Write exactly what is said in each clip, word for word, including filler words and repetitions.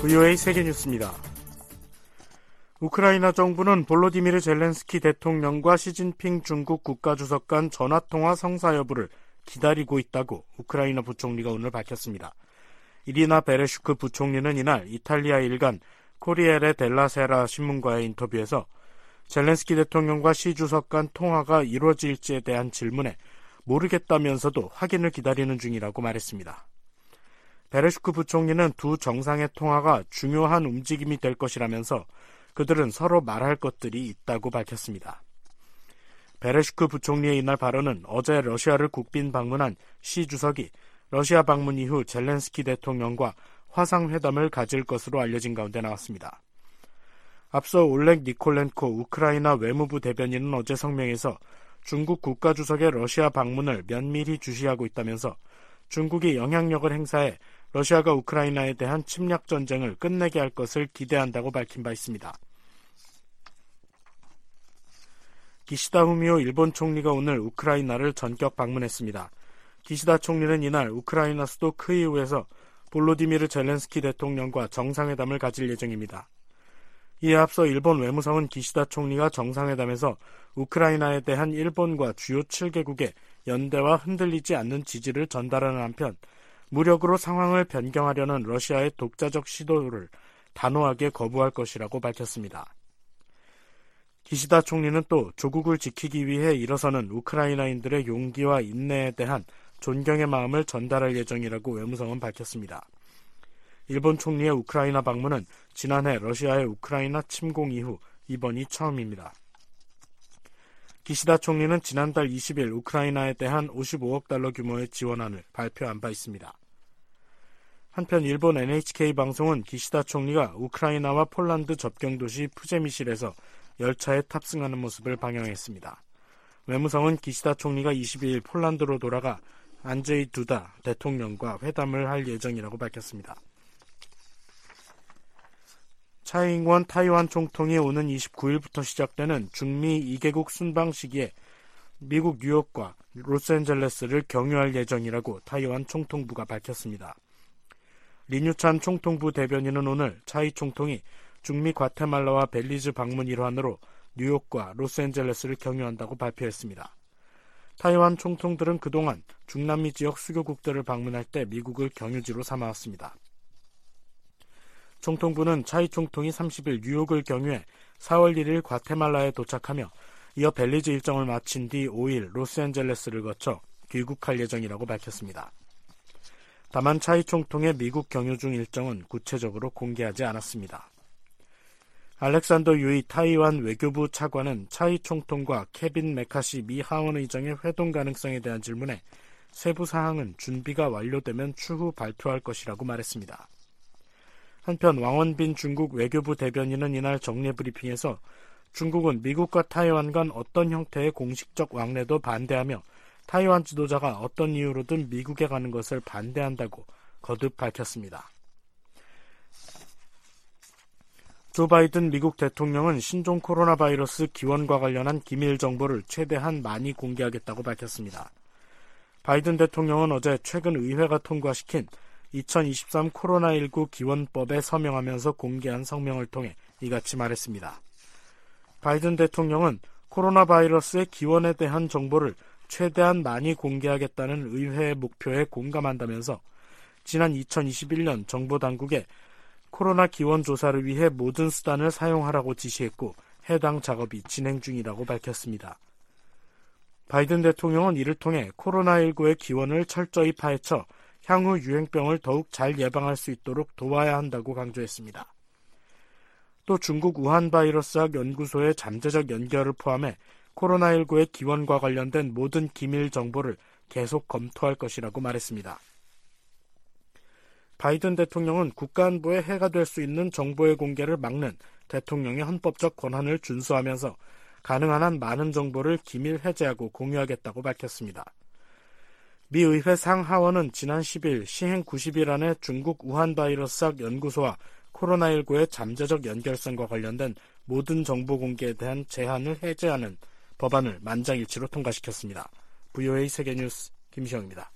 브이오에이 세계뉴스입니다. 우크라이나 정부는 볼로디미르 젤렌스키 대통령과 시진핑 중국 국가주석 간 전화통화 성사 여부를 기다리고 있다고 우크라이나 부총리가 오늘 밝혔습니다. 이리나 베레슈크 부총리는 이날 이탈리아 일간 코리에레 델라세라 신문과의 인터뷰에서 젤렌스키 대통령과 시 주석 간 통화가 이루어질지에 대한 질문에 모르겠다면서도 확인을 기다리는 중이라고 말했습니다. 베레슈크 부총리는 두 정상의 통화가 중요한 움직임이 될 것이라면서 그들은 서로 말할 것들이 있다고 밝혔습니다. 베레슈크 부총리의 이날 발언은 어제 러시아를 국빈 방문한 시 주석이 러시아 방문 이후 젤렌스키 대통령과 화상회담을 가질 것으로 알려진 가운데 나왔습니다. 앞서 올렉 니콜렌코 우크라이나 외무부 대변인은 어제 성명에서 중국 국가주석의 러시아 방문을 면밀히 주시하고 있다면서 중국이 영향력을 행사해 러시아가 우크라이나에 대한 침략 전쟁을 끝내게 할 것을 기대한다고 밝힌 바 있습니다. 기시다 후미오 일본 총리가 오늘 우크라이나를 전격 방문했습니다. 기시다 총리는 이날 우크라이나 수도 크이우에서 볼로디미르 젤렌스키 대통령과 정상회담을 가질 예정입니다. 이에 앞서 일본 외무성은 기시다 총리가 정상회담에서 우크라이나에 대한 일본과 주요 칠 개국의 연대와 흔들리지 않는 지지를 전달하는 한편 무력으로 상황을 변경하려는 러시아의 독자적 시도를 단호하게 거부할 것이라고 밝혔습니다. 기시다 총리는 또 조국을 지키기 위해 일어서는 우크라이나인들의 용기와 인내에 대한 존경의 마음을 전달할 예정이라고 외무성은 밝혔습니다. 일본 총리의 우크라이나 방문은 지난해 러시아의 우크라이나 침공 이후 이번이 처음입니다. 기시다 총리는 지난달 이십 일 우크라이나에 대한 오십오억 달러 규모의 지원안을 발표한 바 있습니다. 한편 일본 엔에이치케이 방송은 기시다 총리가 우크라이나와 폴란드 접경 도시 푸제미실에서 열차에 탑승하는 모습을 방영했습니다. 외무성은 기시다 총리가 이십이 일 폴란드로 돌아가 안제이 두다 대통령과 회담을 할 예정이라고 밝혔습니다. 차이잉원 타이완 총통이 오는 이십구 일부터 시작되는 중미 이 개국 순방 시기에 미국 뉴욕과 로스앤젤레스를 경유할 예정이라고 타이완 총통부가 밝혔습니다. 리뉴찬 총통부 대변인은 오늘 차이 총통이 중미 과테말라와 벨리즈 방문 일환으로 뉴욕과 로스앤젤레스를 경유한다고 발표했습니다. 타이완 총통들은 그동안 중남미 지역 수교국들을 방문할 때 미국을 경유지로 삼아왔습니다. 총통부는 차이 총통이 삼십 일 뉴욕을 경유해 사월 일일 과테말라에 도착하며 이어 벨리즈 일정을 마친 뒤 오 일 로스앤젤레스를 거쳐 귀국할 예정이라고 밝혔습니다. 다만 차이 총통의 미국 경유 중 일정은 구체적으로 공개하지 않았습니다. 알렉산더 유이 타이완 외교부 차관은 차이 총통과 케빈 메카시 미 하원 의장의 회동 가능성에 대한 질문에 세부 사항은 준비가 완료되면 추후 발표할 것이라고 말했습니다. 한편 왕원빈 중국 외교부 대변인은 이날 정례 브리핑에서 중국은 미국과 타이완 간 어떤 형태의 공식적 왕래도 반대하며 타이완 지도자가 어떤 이유로든 미국에 가는 것을 반대한다고 거듭 밝혔습니다. 조 바이든 미국 대통령은 신종 코로나 바이러스 기원과 관련한 기밀 정보를 최대한 많이 공개하겠다고 밝혔습니다. 바이든 대통령은 어제 최근 의회가 통과시킨 이천이십삼 코로나십구 기원법에 서명하면서 공개한 성명을 통해 이같이 말했습니다. 바이든 대통령은 코로나 바이러스의 기원에 대한 정보를 최대한 많이 공개하겠다는 의회의 목표에 공감한다면서 지난 이천이십일 년 정보 당국에 코로나 기원 조사를 위해 모든 수단을 사용하라고 지시했고 해당 작업이 진행 중이라고 밝혔습니다. 바이든 대통령은 이를 통해 코로나십구의 기원을 철저히 파헤쳐 향후 유행병을 더욱 잘 예방할 수 있도록 도와야 한다고 강조했습니다. 또 중국 우한 바이러스학 연구소의 잠재적 연결을 포함해 코로나십구의 기원과 관련된 모든 기밀 정보를 계속 검토할 것이라고 말했습니다. 바이든 대통령은 국가안보에 해가 될 수 있는 정보의 공개를 막는 대통령의 헌법적 권한을 준수하면서 가능한 한 많은 정보를 기밀 해제하고 공유하겠다고 밝혔습니다. 미 의회 상하원은 지난 십 일 시행 구십 일 안에 중국 우한 바이러스학 연구소와 코로나십구의 잠재적 연결성과 관련된 모든 정보 공개에 대한 제한을 해제하는 법안을 만장일치로 통과시켰습니다. 브이오에이 세계뉴스 김시영입니다.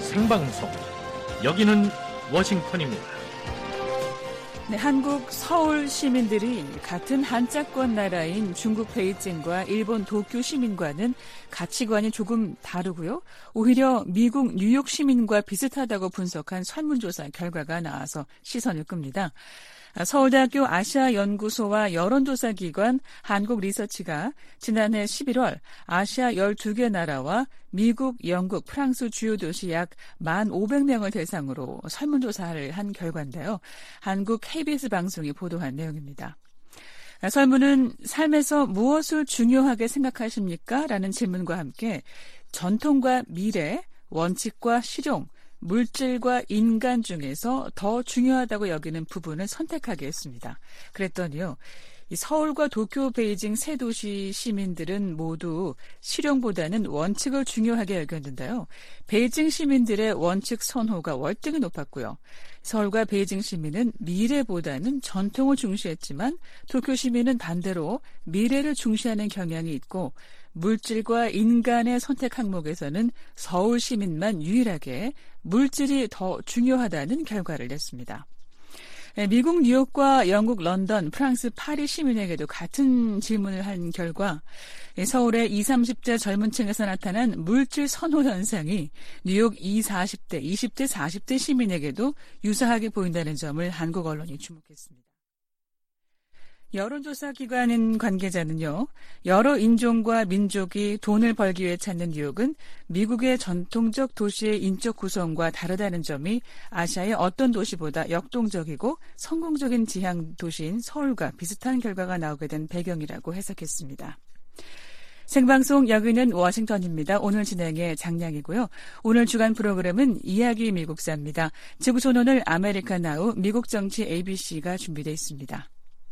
생방송. 여기는 워싱턴입니다. 네, 한국 서울 시민들이 같은 한자권 나라인 중국 베이징과 일본 도쿄 시민과는 가치관이 조금 다르고요. 오히려 미국 뉴욕 시민과 비슷하다고 분석한 설문조사 결과가 나와서 시선을 끕니다. 서울대학교 아시아연구소와 여론조사기관 한국리서치가 지난해 십일월 아시아 열두 개 나라와 미국, 영국, 프랑스 주요 도시 약 만 오백 명을 대상으로 설문조사를 한 결과인데요. 한국 케이비에스 방송이 보도한 내용입니다. 설문은 삶에서 무엇을 중요하게 생각하십니까? 라는 질문과 함께 전통과 미래, 원칙과 실용, 물질과 인간 중에서 더 중요하다고 여기는 부분을 선택하게 했습니다. 그랬더니요. 이 서울과 도쿄, 베이징 세 도시 시민들은 모두 실용보다는 원칙을 중요하게 여겼는데요. 베이징 시민들의 원칙 선호가 월등히 높았고요. 서울과 베이징 시민은 미래보다는 전통을 중시했지만 도쿄 시민은 반대로 미래를 중시하는 경향이 있고 물질과 인간의 선택 항목에서는 서울 시민만 유일하게 물질이 더 중요하다는 결과를 냈습니다. 미국 뉴욕과 영국 런던, 프랑스 파리 시민에게도 같은 질문을 한 결과 서울의 이십, 삼십 대 젊은 층에서 나타난 물질 선호 현상이 뉴욕 이십, 사십 대, 이십 대, 사십 대 시민에게도 유사하게 보인다는 점을 한국 언론이 주목했습니다. 여론조사 기관 관계자는요. 여러 인종과 민족이 돈을 벌기 위해 찾는 뉴욕은 미국의 전통적 도시의 인적 구성과 다르다는 점이 아시아의 어떤 도시보다 역동적이고 성공적인 지향 도시인 서울과 비슷한 결과가 나오게 된 배경이라고 해석했습니다. 생방송 여기는 워싱턴입니다. 오늘 진행의 장량이고요. 오늘 주간 프로그램은 이야기 미국사입니다. 지구촌 오늘 아메리카 나우 미국 정치 에이비씨가 준비되어 있습니다.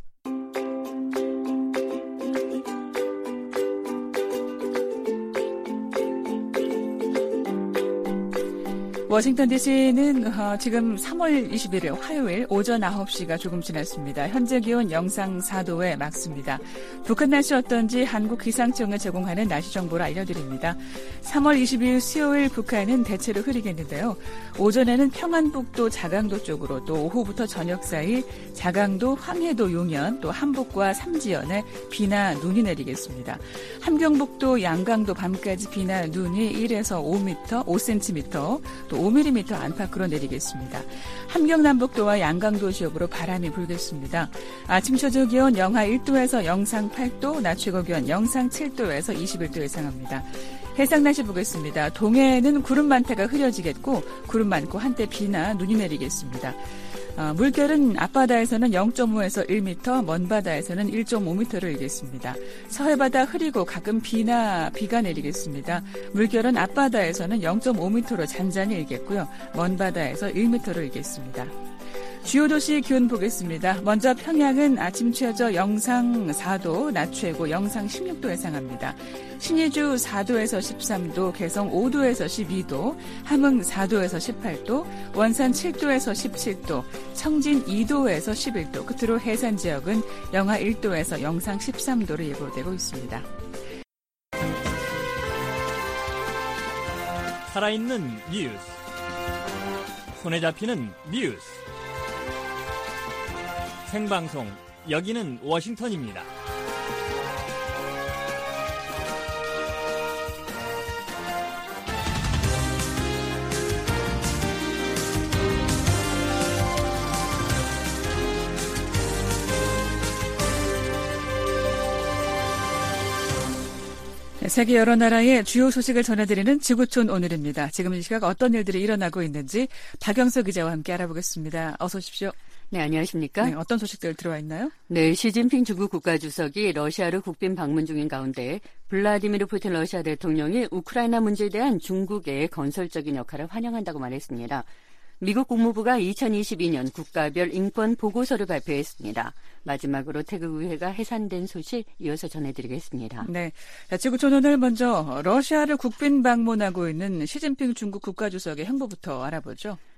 워싱턴 디씨는 어, 지금 삼월 이십일일 화요일 오전 아홉 시가 조금 지났습니다. 현재 기온 영상 사 도에 막습니다. 북한 날씨 어떤지 한국 기상청을 제공하는 날씨 정보를 알려드립니다. 삼월 이십이일 수요일 북한은 대체로 흐리겠는데요. 오전에는 평안북도 자강도 쪽으로 또 오후부터 저녁 사이 자강도, 황해도, 용현 또 함북과 삼지연에 비나 눈이 내리겠습니다. 함경북도, 양강도 밤까지 비나 눈이 일에서 오 미터, 오 센티미터 또 오 밀리미터 안팎으로 내리겠습니다. 함경남북도와 양강도 지역으로 바람이 불겠습니다. 아침 최저 기온 영하 일 도에서 영상 팔 도, 낮 최고 기온 영상 칠 도에서 이십일 도 예상합니다. 해상 날씨 보겠습니다. 동해에는 구름 많다가 흐려지겠고 구름 많고 한때 비나 눈이 내리겠습니다. 어, 물결은 앞바다에서는 영 점 오에서 일 미터, 먼바다에서는 일 점 오 미터를 일겠습니다. 서해바다 흐리고 가끔 비나 비가 내리겠습니다. 물결은 앞바다에서는 영 점 오 미터로 잔잔히 일겠고요. 먼바다에서 일 미터를 일겠습니다. 주요 도시 기온 보겠습니다. 먼저 평양은 아침 최저 영상 사 도, 낮 최고 영상 십육 도 예상합니다. 신의주 사 도에서 십삼 도, 개성 오 도에서 십이 도, 함흥 사 도에서 십팔 도, 원산 칠 도에서 십칠 도, 청진 이 도에서 십일 도, 끝으로 해산 지역은 영하 일 도에서 영상 십삼 도로 예보되고 있습니다. 살아있는 뉴스, 손에 잡히는 뉴스, 생방송 여기는 워싱턴입니다. 세계 여러 나라의 주요 소식을 전해드리는 지구촌 오늘입니다. 지금 이 시각 어떤 일들이 일어나고 있는지 박영석 기자와 함께 알아보겠습니다. 어서 오십시오. 네, 안녕하십니까? 네, 어떤 소식들 들어와 있나요? 네, 시진핑 중국 국가주석이 러시아로 국빈 방문 중인 가운데 블라디미르 푸틴 러시아 대통령이 우크라이나 문제에 대한 중국의 건설적인 역할을 환영한다고 말했습니다. 미국 국무부가 이천이십이 년 국가별 인권 보고서를 발표했습니다. 마지막으로 태극의회가 해산된 소식 이어서 전해드리겠습니다. 네, 지구촌 오늘 먼저 러시아를 국빈 방문하고 있는 시진핑 중국 국가주석의 행보부터 알아보죠.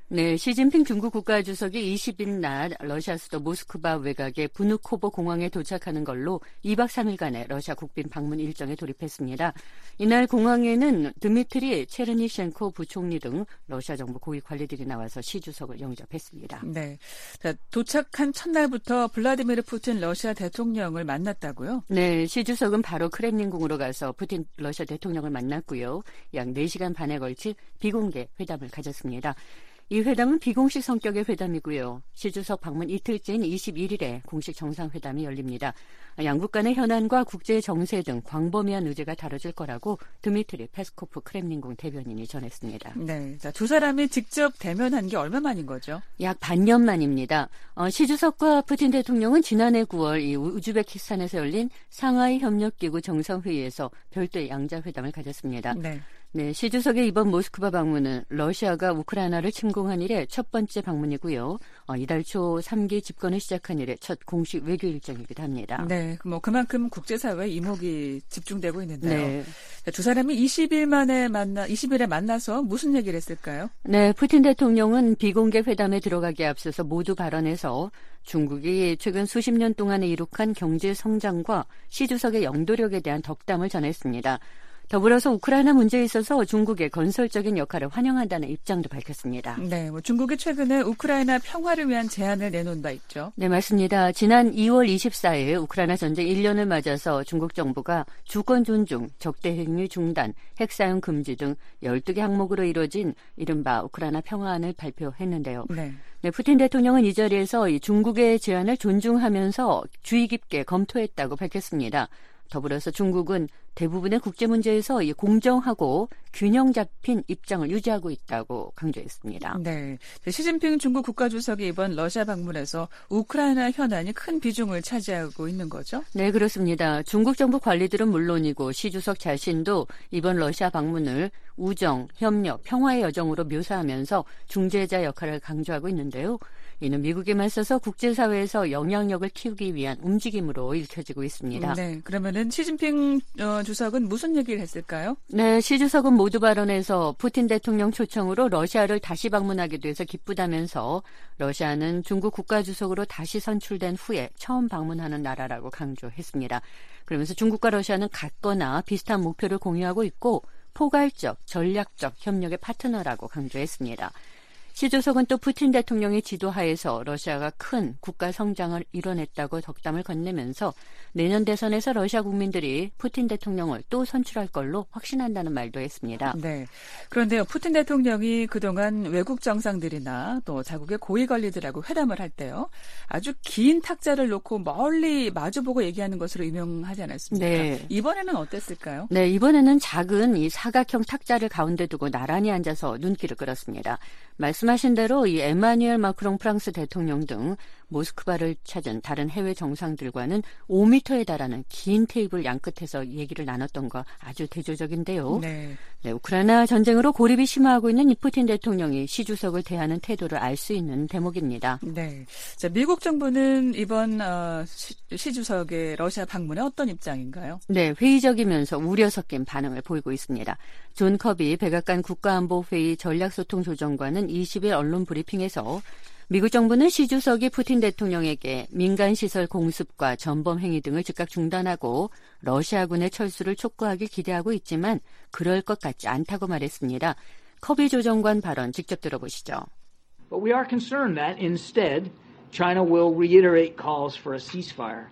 네, 시진핑 중국 국가주석이 이십 일 낮 러시아 수도 모스크바 외곽의 부누코보 공항에 도착하는 걸로 이 박 삼 일간의 러시아 국빈 방문 일정에 돌입했습니다. 이날 공항에는 드미트리 체르니셴코 부총리 등 러시아 정부 고위 관리들이 나와서 시 주석을 영접했습니다. 네, 자, 도착한 첫날부터 블라디미르 푸틴 러시아 대통령을 만났다고요? 네, 시 주석은 바로 크렘린궁으로 가서 푸틴 러시아 대통령을 만났고요. 약 네 시간 반에 걸친 비공개 회담을 가졌습니다. 이 회담은 비공식 성격의 회담이고요. 시 주석 방문 이틀째인 이십일 일에 공식 정상회담이 열립니다. 양국 간의 현안과 국제 정세 등 광범위한 의제가 다뤄질 거라고 드미트리 페스코프 크렘린궁 대변인이 전했습니다. 네, 자, 두 사람이 직접 대면한 게 얼마 만인 거죠? 약 반년 만입니다. 어, 시 주석과 푸틴 대통령은 지난해 구월 이 우즈베키스탄에서 열린 상하이 협력기구 정상회의에서 별도의 양자회담을 가졌습니다. 네. 네, 시 주석의 이번 모스크바 방문은 러시아가 우크라이나를 침공한 이래 첫 번째 방문이고요. 어, 이달 초 삼 기 집권을 시작한 이래 첫 공식 외교 일정이기도 합니다. 네, 뭐 그만큼 국제사회에 이목이 집중되고 있는데요. 네. 두 사람이 이십 일 만에 만나, 이십 일에 만나서 무슨 얘기를 했을까요? 네, 푸틴 대통령은 비공개 회담에 들어가기에 앞서서 모두 발언해서 중국이 최근 수십 년 동안에 이룩한 경제 성장과 시 주석의 영도력에 대한 덕담을 전했습니다. 더불어서 우크라이나 문제에 있어서 중국의 건설적인 역할을 환영한다는 입장도 밝혔습니다. 네, 뭐 중국이 최근에 우크라이나 평화를 위한 제안을 내놓은 바 있죠. 네, 맞습니다. 지난 이월 이십사일 우크라이나 전쟁 일 년을 맞아서 중국 정부가 주권 존중, 적대 행위 중단, 핵 사용 금지 등 열두 개 항목으로 이루어진 이른바 우크라이나 평화안을 발표했는데요. 네. 네, 푸틴 대통령은 이 자리에서 이 중국의 제안을 존중하면서 주의 깊게 검토했다고 밝혔습니다. 더불어서 중국은 대부분의 국제 문제에서 공정하고 균형 잡힌 입장을 유지하고 있다고 강조했습니다. 네, 시진핑 중국 국가주석이 이번 러시아 방문에서 우크라이나 현안이 큰 비중을 차지하고 있는 거죠? 네, 그렇습니다. 중국 정부 관리들은 물론이고 시 주석 자신도 이번 러시아 방문을 우정, 협력, 평화의 여정으로 묘사하면서 중재자 역할을 강조하고 있는데요. 이는 미국에 맞서서 국제사회에서 영향력을 키우기 위한 움직임으로 읽혀지고 있습니다. 네, 그러면은 시진핑 어, 주석은 무슨 얘기를 했을까요? 네, 시 주석은 모두 발언에서 푸틴 대통령 초청으로 러시아를 다시 방문하게 돼서 기쁘다면서 러시아는 중국 국가주석으로 다시 선출된 후에 처음 방문하는 나라라고 강조했습니다. 그러면서 중국과 러시아는 같거나 비슷한 목표를 공유하고 있고 포괄적, 전략적 협력의 파트너라고 강조했습니다. 시 주석은 또 푸틴 대통령의 지도하에서 러시아가 큰 국가 성장을 이뤄냈다고 덕담을 건네면서 내년 대선에서 러시아 국민들이 푸틴 대통령을 또 선출할 걸로 확신한다는 말도 했습니다. 네. 그런데요, 푸틴 대통령이 그동안 외국 정상들이나 또 자국의 고위 관리들하고 회담을 할 때요, 아주 긴 탁자를 놓고 멀리 마주보고 얘기하는 것으로 유명하지 않았습니까? 네. 이번에는 어땠을까요? 네, 이번에는 작은 이 사각형 탁자를 가운데 두고 나란히 앉아서 눈길을 끌었습니다. 말씀하신 대로 이 에마뉘엘 마크롱 프랑스 대통령 등 모스크바를 찾은 다른 해외 정상들과는 오 미터에 달하는 긴 테이블 양끝에서 얘기를 나눴던 거 아주 대조적인데요. 네. 네, 우크라이나 전쟁으로 고립이 심화하고 있는 이 푸틴 대통령이 시 주석을 대하는 태도를 알 수 있는 대목입니다. 네. 자, 미국 정부는 이번 어, 시, 시 주석의 러시아 방문에 어떤 입장인가요? 네, 회의적이면서 우려 섞인 반응을 보이고 있습니다. 존 커비 백악관 국가안보회의 전략소통조정관은 이십 일 언론 브리핑에서 미국 정부는 시 주석이 푸틴 대통령에게 민간시설 공습과 전범 행위 등을 즉각 중단하고 러시아군의 철수를 촉구하길 기대하고 있지만 그럴 것 같지 않다고 말했습니다. 커비 조정관 발언 직접 들어보시죠. But we are concerned that instead China will reiterate calls for a ceasefire.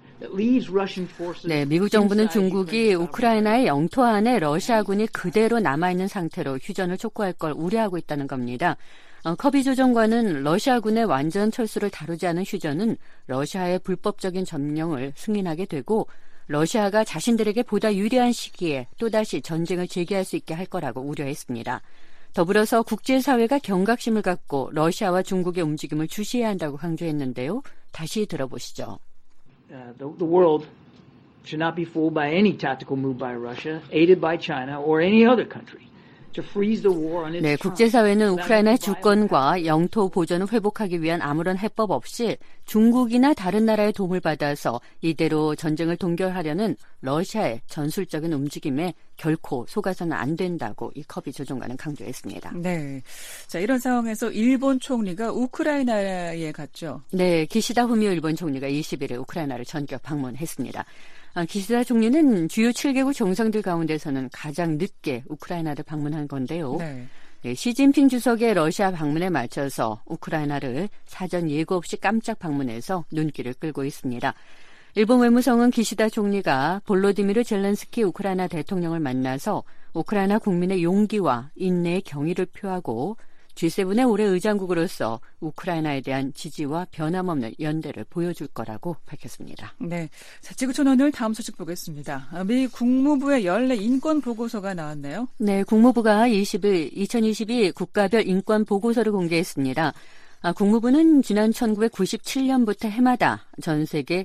네, 미국 정부는 중국이 우크라이나의 영토 안에 러시아군이 그대로 남아있는 상태로 휴전을 촉구할 걸 우려하고 있다는 겁니다. 어, 커비 조정관은 러시아군의 완전 철수를 다루지 않은 휴전은 러시아의 불법적인 점령을 승인하게 되고 러시아가 자신들에게 보다 유리한 시기에 또다시 전쟁을 재개할 수 있게 할 거라고 우려했습니다. 더불어서 국제사회가 경각심을 갖고 러시아와 중국의 움직임을 주시해야 한다고 강조했는데요. 다시 들어보시죠. Uh, the, the world should not be fooled by any tactical move by Russia, aided by China or any other country. to freeze the war on its 네, terms. 국제사회는 우크라이나의 주권과 영토 보전을 회복하기 위한 아무런 해법 없이 중국이나 다른 나라의 도움을 받아서 이대로 전쟁을 동결하려는 러시아의 전술적인 움직임에 결코 속아서는 안 된다고 이 커비 조종관은 강조했습니다. 네. 자, 이런 상황에서 일본 총리가 우크라이나에 갔죠. 네, 기시다 후미오 일본 총리가 이십 일에 우크라이나를 전격 방문했습니다. 기시다 총리는 주요 칠 개국 정상들 가운데서는 가장 늦게 우크라이나를 방문한 건데요. 네. 네, 시진핑 주석의 러시아 방문에 맞춰서 우크라이나를 사전 예고 없이 깜짝 방문해서 눈길을 끌고 있습니다. 일본 외무성은 기시다 총리가 볼로디미르 젤렌스키 우크라이나 대통령을 만나서 우크라이나 국민의 용기와 인내의 경의를 표하고 지 세븐의 올해 의장국으로서 우크라이나에 대한 지지와 변함없는 연대를 보여줄 거라고 밝혔습니다. 네. 자, 지구촌 오늘 다음 소식 보겠습니다. 미 국무부의 연례 인권 보고서가 나왔네요. 네, 국무부가 이십 일 이천이십이 국가별 인권 보고서를 공개했습니다. 아, 국무부는 지난 천구백구십칠 년부터 해마다 전 세계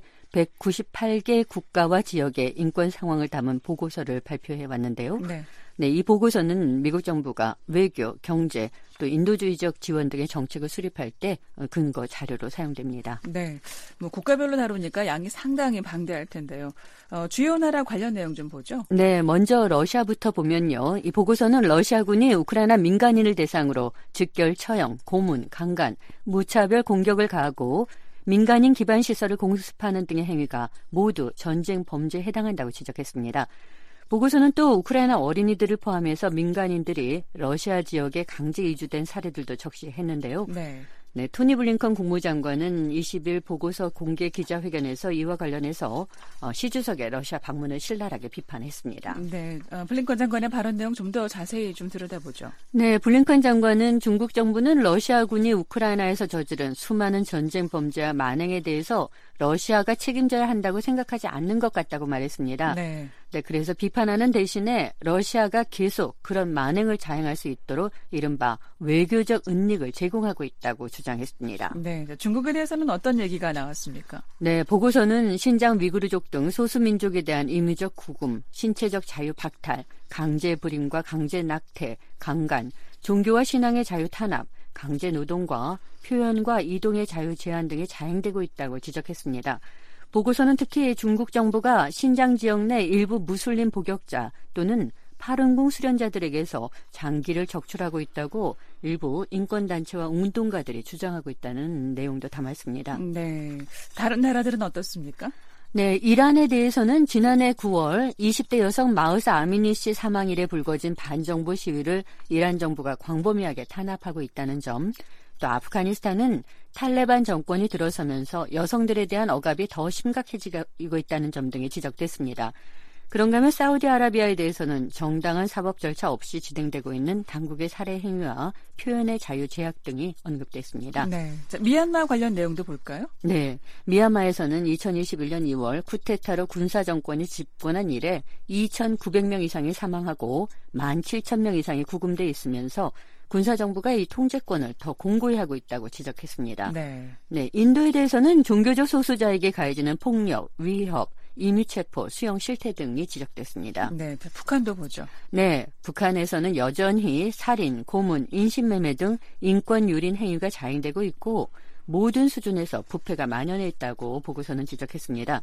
백구십팔 개 국가와 지역의 인권 상황을 담은 보고서를 발표해 왔는데요. 네. 네, 이 보고서는 미국 정부가 외교, 경제, 또 인도주의적 지원 등의 정책을 수립할 때 근거 자료로 사용됩니다. 네, 뭐 국가별로 다루니까 양이 상당히 방대할 텐데요. 어, 주요 나라 관련 내용 좀 보죠. 네, 먼저 러시아부터 보면요. 이 보고서는 러시아군이 우크라이나 민간인을 대상으로 즉결 처형, 고문, 강간, 무차별 공격을 가하고 민간인 기반 시설을 공습하는 등의 행위가 모두 전쟁 범죄에 해당한다고 지적했습니다. 보고서는 또 우크라이나 어린이들을 포함해서 민간인들이 러시아 지역에 강제 이주된 사례들도 적시했는데요. 네. 네, 토니 블링컨 국무장관은 이십 일 보고서 공개 기자회견에서 이와 관련해서 어, 시 주석의 러시아 방문을 신랄하게 비판했습니다. 네, 어, 블링컨 장관의 발언 내용 좀 더 자세히 좀 들여다보죠. 네, 블링컨 장관은 중국 정부는 러시아군이 우크라이나에서 저지른 수많은 전쟁 범죄와 만행에 대해서 러시아가 책임져야 한다고 생각하지 않는 것 같다고 말했습니다. 네. 네, 그래서 비판하는 대신에 러시아가 계속 그런 만행을 자행할 수 있도록 이른바 외교적 은닉을 제공하고 있다고 주장했습니다. 네, 중국에 대해서는 어떤 얘기가 나왔습니까? 네, 보고서는 신장 위구르족 등 소수민족에 대한 임의적 구금, 신체적 자유 박탈, 강제 불임과 강제 낙태, 강간, 종교와 신앙의 자유 탄압, 강제 노동과 표현과 이동의 자유 제한 등이 자행되고 있다고 지적했습니다. 보고서는 특히 중국 정부가 신장 지역 내 일부 무슬림 복역자 또는 파룬궁 수련자들에게서 장기를 적출하고 있다고 일부 인권단체와 운동가들이 주장하고 있다는 내용도 담았습니다. 네, 다른 나라들은 어떻습니까? 네, 이란에 대해서는 지난해 구월 이십 대 여성 마흐사 아미니 씨 사망일에 불거진 반정부 시위를 이란 정부가 광범위하게 탄압하고 있다는 점, 또 아프가니스탄은 탈레반 정권이 들어서면서 여성들에 대한 억압이 더 심각해지고 있다는 점 등이 지적됐습니다. 그런가 하면 사우디아라비아에 대해서는 정당한 사법 절차 없이 진행되고 있는 당국의 살해 행위와 표현의 자유 제약 등이 언급됐습니다. 네, 자, 미얀마 관련 내용도 볼까요? 네, 미얀마에서는 이천이십일 년 이월 쿠데타로 군사 정권이 집권한 이래 이천구백 명 이상이 사망하고 만 칠천 명 이상이 구금돼 있으면서 군사정부가 이 통제권을 더 공고히 하고 있다고 지적했습니다. 네. 네, 인도에 대해서는 종교적 소수자에게 가해지는 폭력, 위협, 임의체포, 수용 실태 등이 지적됐습니다. 네, 북한도 보죠. 네, 북한에서는 여전히 살인, 고문, 인신매매 등 인권 유린 행위가 자행되고 있고 모든 수준에서 부패가 만연해 있다고 보고서는 지적했습니다.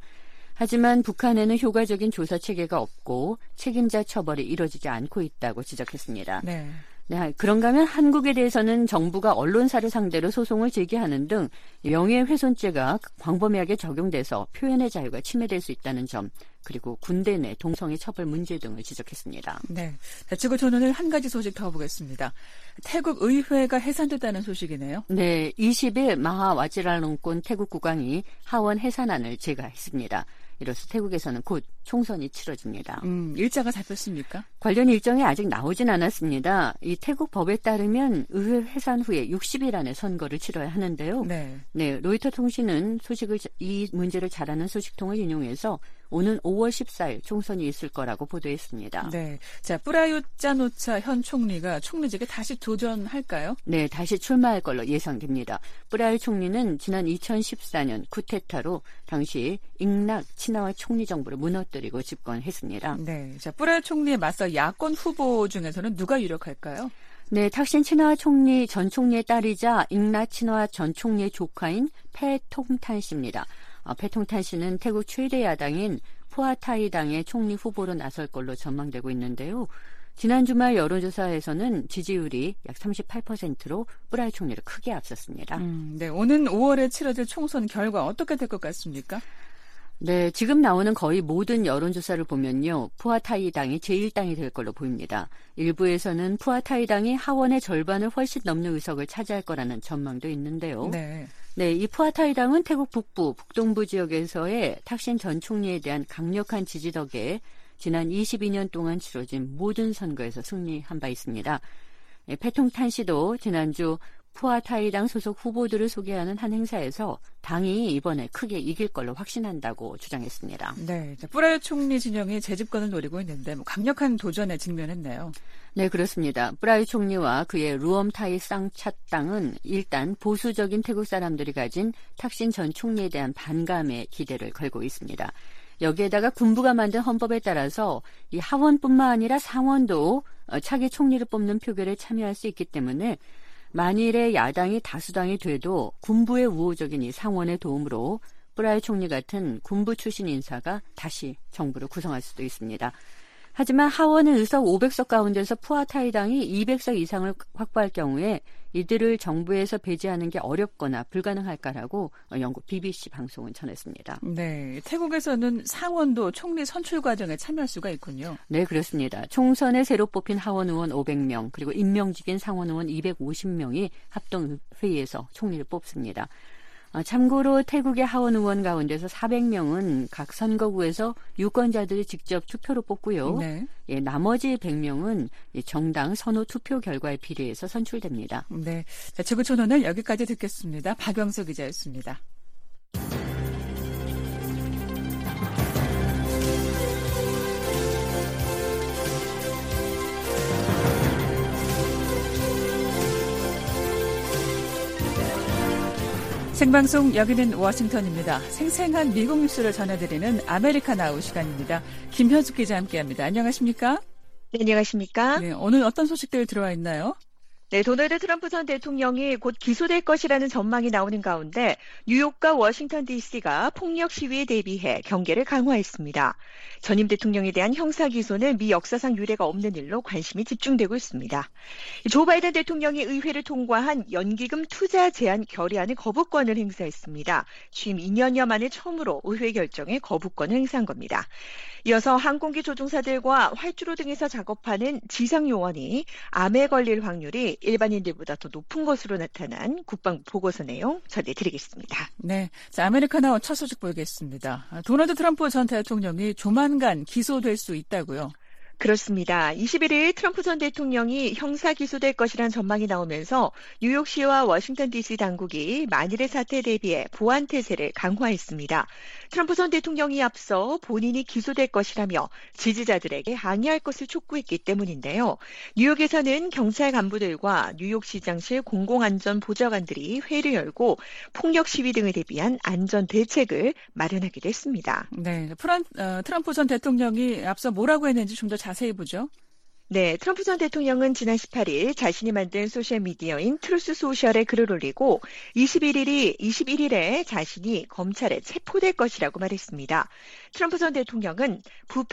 하지만 북한에는 효과적인 조사 체계가 없고 책임자 처벌이 이루어지지 않고 있다고 지적했습니다. 네. 네, 그런가 하면 한국에 대해서는 정부가 언론사를 상대로 소송을 제기하는 등 명예훼손죄가 광범위하게 적용돼서 표현의 자유가 침해될 수 있다는 점, 그리고 군대 내 동성애 처벌 문제 등을 지적했습니다. 네, 그리고 저는 오늘 한 가지 소식 더 보겠습니다. 태국 의회가 해산됐다는 소식이네요. 네, 이십 일 마하 와지랄롱권 태국 국왕이 하원 해산안을 제거했습니다. 이로써 태국에서는 곧 총선이 치러집니다. 음, 일자가 잡혔습니까? 관련 일정이 아직 나오진 않았습니다. 이 태국 법에 따르면 의회 해산 후에 육십 일 안에 선거를 치러야 하는데요. 네. 네, 로이터 통신은 소식을 이 문제를 잘 아는 소식통을 인용해서 오는 오월 십사일 총선이 있을 거라고 보도했습니다. 네, 자 프라유트 짠오차 현 총리가 총리직에 다시 도전할까요? 네, 다시 출마할 걸로 예상됩니다. 프라유트 총리는 지난 이천십사년 쿠데타로 당시 잉낙 친화와 총리 정부를 무너뜨리고 집권했습니다. 네, 자 프라유트 총리에 맞서 야권 후보 중에서는 누가 유력할까요? 네, 탁신 친화 총리 전 총리의 딸이자 잉낙 친화 전 총리의 조카인 패통탄 씨입니다. 어, 패통탄 씨는 태국 최대 야당인 푸아타이당의 총리 후보로 나설 걸로 전망되고 있는데요. 지난 주말 여론조사에서는 지지율이 약 삼십팔 퍼센트로 프라유트 총리를 크게 앞섰습니다. 음, 네, 오는 오월에 치러질 총선 결과 어떻게 될 것 같습니까? 네, 지금 나오는 거의 모든 여론조사를 보면요. 푸아타이당이 제일 당이 될 걸로 보입니다. 일부에서는 푸아타이당이 하원의 절반을 훨씬 넘는 의석을 차지할 거라는 전망도 있는데요. 네. 네, 이 푸아타이당은 태국 북부, 북동부 지역에서의 탁신 전 총리에 대한 강력한 지지 덕에 지난 이십이년 동안 치러진 모든 선거에서 승리한 바 있습니다. 네, 패통탄 씨도 지난주 푸아타이당 소속 후보들을 소개하는 한 행사에서 당이 이번에 크게 이길 걸로 확신한다고 주장했습니다. 네, 프라유트 총리 진영이 재집권을 노리고 있는데 뭐 강력한 도전에 직면했네요. 네, 그렇습니다. 프라유트 총리와 그의 루엄타이 쌍찻당은 일단 보수적인 태국 사람들이 가진 탁신 전 총리에 대한 반감에 기대를 걸고 있습니다. 여기에다가 군부가 만든 헌법에 따라서 이 하원뿐만 아니라 상원도 차기 총리를 뽑는 표결에 참여할 수 있기 때문에 만일에 야당이 다수당이 돼도 군부의 우호적인 이 상원의 도움으로 프라유트 총리 같은 군부 출신 인사가 다시 정부를 구성할 수도 있습니다. 하지만 하원의 의석 오백 석 가운데서 푸아타이당이 이백 석 이상을 확보할 경우에 이들을 정부에서 배제하는 게 어렵거나 불가능할까라고 영국 비비씨 방송은 전했습니다. 네, 태국에서는 상원도 총리 선출 과정에 참여할 수가 있군요. 네, 그렇습니다. 총선에 새로 뽑힌 하원 의원 오백 명 그리고 임명직인 상원 의원 이백오십 명이 합동 회의에서 총리를 뽑습니다. 참고로 태국의 하원 의원 가운데서 사백 명은 각 선거구에서 유권자들이 직접 투표로 뽑고요. 네. 예, 나머지 백 명은 정당 선호 투표 결과에 비례해서 선출됩니다. 네, 자, 지구촌 오늘 여기까지 듣겠습니다. 박영수 기자였습니다. 생방송 여기는 워싱턴입니다. 생생한 미국 뉴스를 전해드리는 아메리카나우 시간입니다. 김현숙 기자 함께합니다. 안녕하십니까? 네, 안녕하십니까? 네, 오늘 어떤 소식들 들어와 있나요? 네, 도널드 트럼프 전 대통령이 곧 기소될 것이라는 전망이 나오는 가운데 뉴욕과 워싱턴 디씨가 폭력 시위에 대비해 경계를 강화했습니다. 전임 대통령에 대한 형사 기소는 미 역사상 유례가 없는 일로 관심이 집중되고 있습니다. 조 바이든 대통령이 의회를 통과한 연기금 투자 제한 결의안의 거부권을 행사했습니다. 취임 이 년여 만에 처음으로 의회 결정에 거부권을 행사한 겁니다. 이어서 항공기 조종사들과 활주로 등에서 작업하는 지상 요원이 암에 걸릴 확률이 일반인들보다 더 높은 것으로 나타난 국방부 보고서 내용 전해드리겠습니다. 네, 자, 아메리카나우 첫 소식 보겠습니다. 도널드 트럼프 전 대통령이 조만간 기소될 수 있다고요? 그렇습니다. 이십일일 트럼프 전 대통령이 형사 기소될 것이란 전망이 나오면서 뉴욕시와 워싱턴 디씨 당국이 만일의 사태에 대비해 보안 태세를 강화했습니다. 트럼프 전 대통령이 앞서 본인이 기소될 것이라며 지지자들에게 항의할 것을 촉구했기 때문인데요. 뉴욕에서는 경찰 간부들과 뉴욕시장실 공공안전보좌관들이 회의를 열고 폭력 시위 등을 대비한 안전 대책을 마련하기도 했습니다. 네, 프란, 어, 트럼프 전 대통령이 앞서 뭐라고 했는지 좀 더 자세히 보죠. 네, 트럼프 전 대통령은 지난 십팔일 자신이 만든 소셜미디어인 트루스 소셜에 글을 올리고 이십일일이 이십일일에 자신이 검찰에 체포될 것이라고 말했습니다. 트럼프 전 대통령은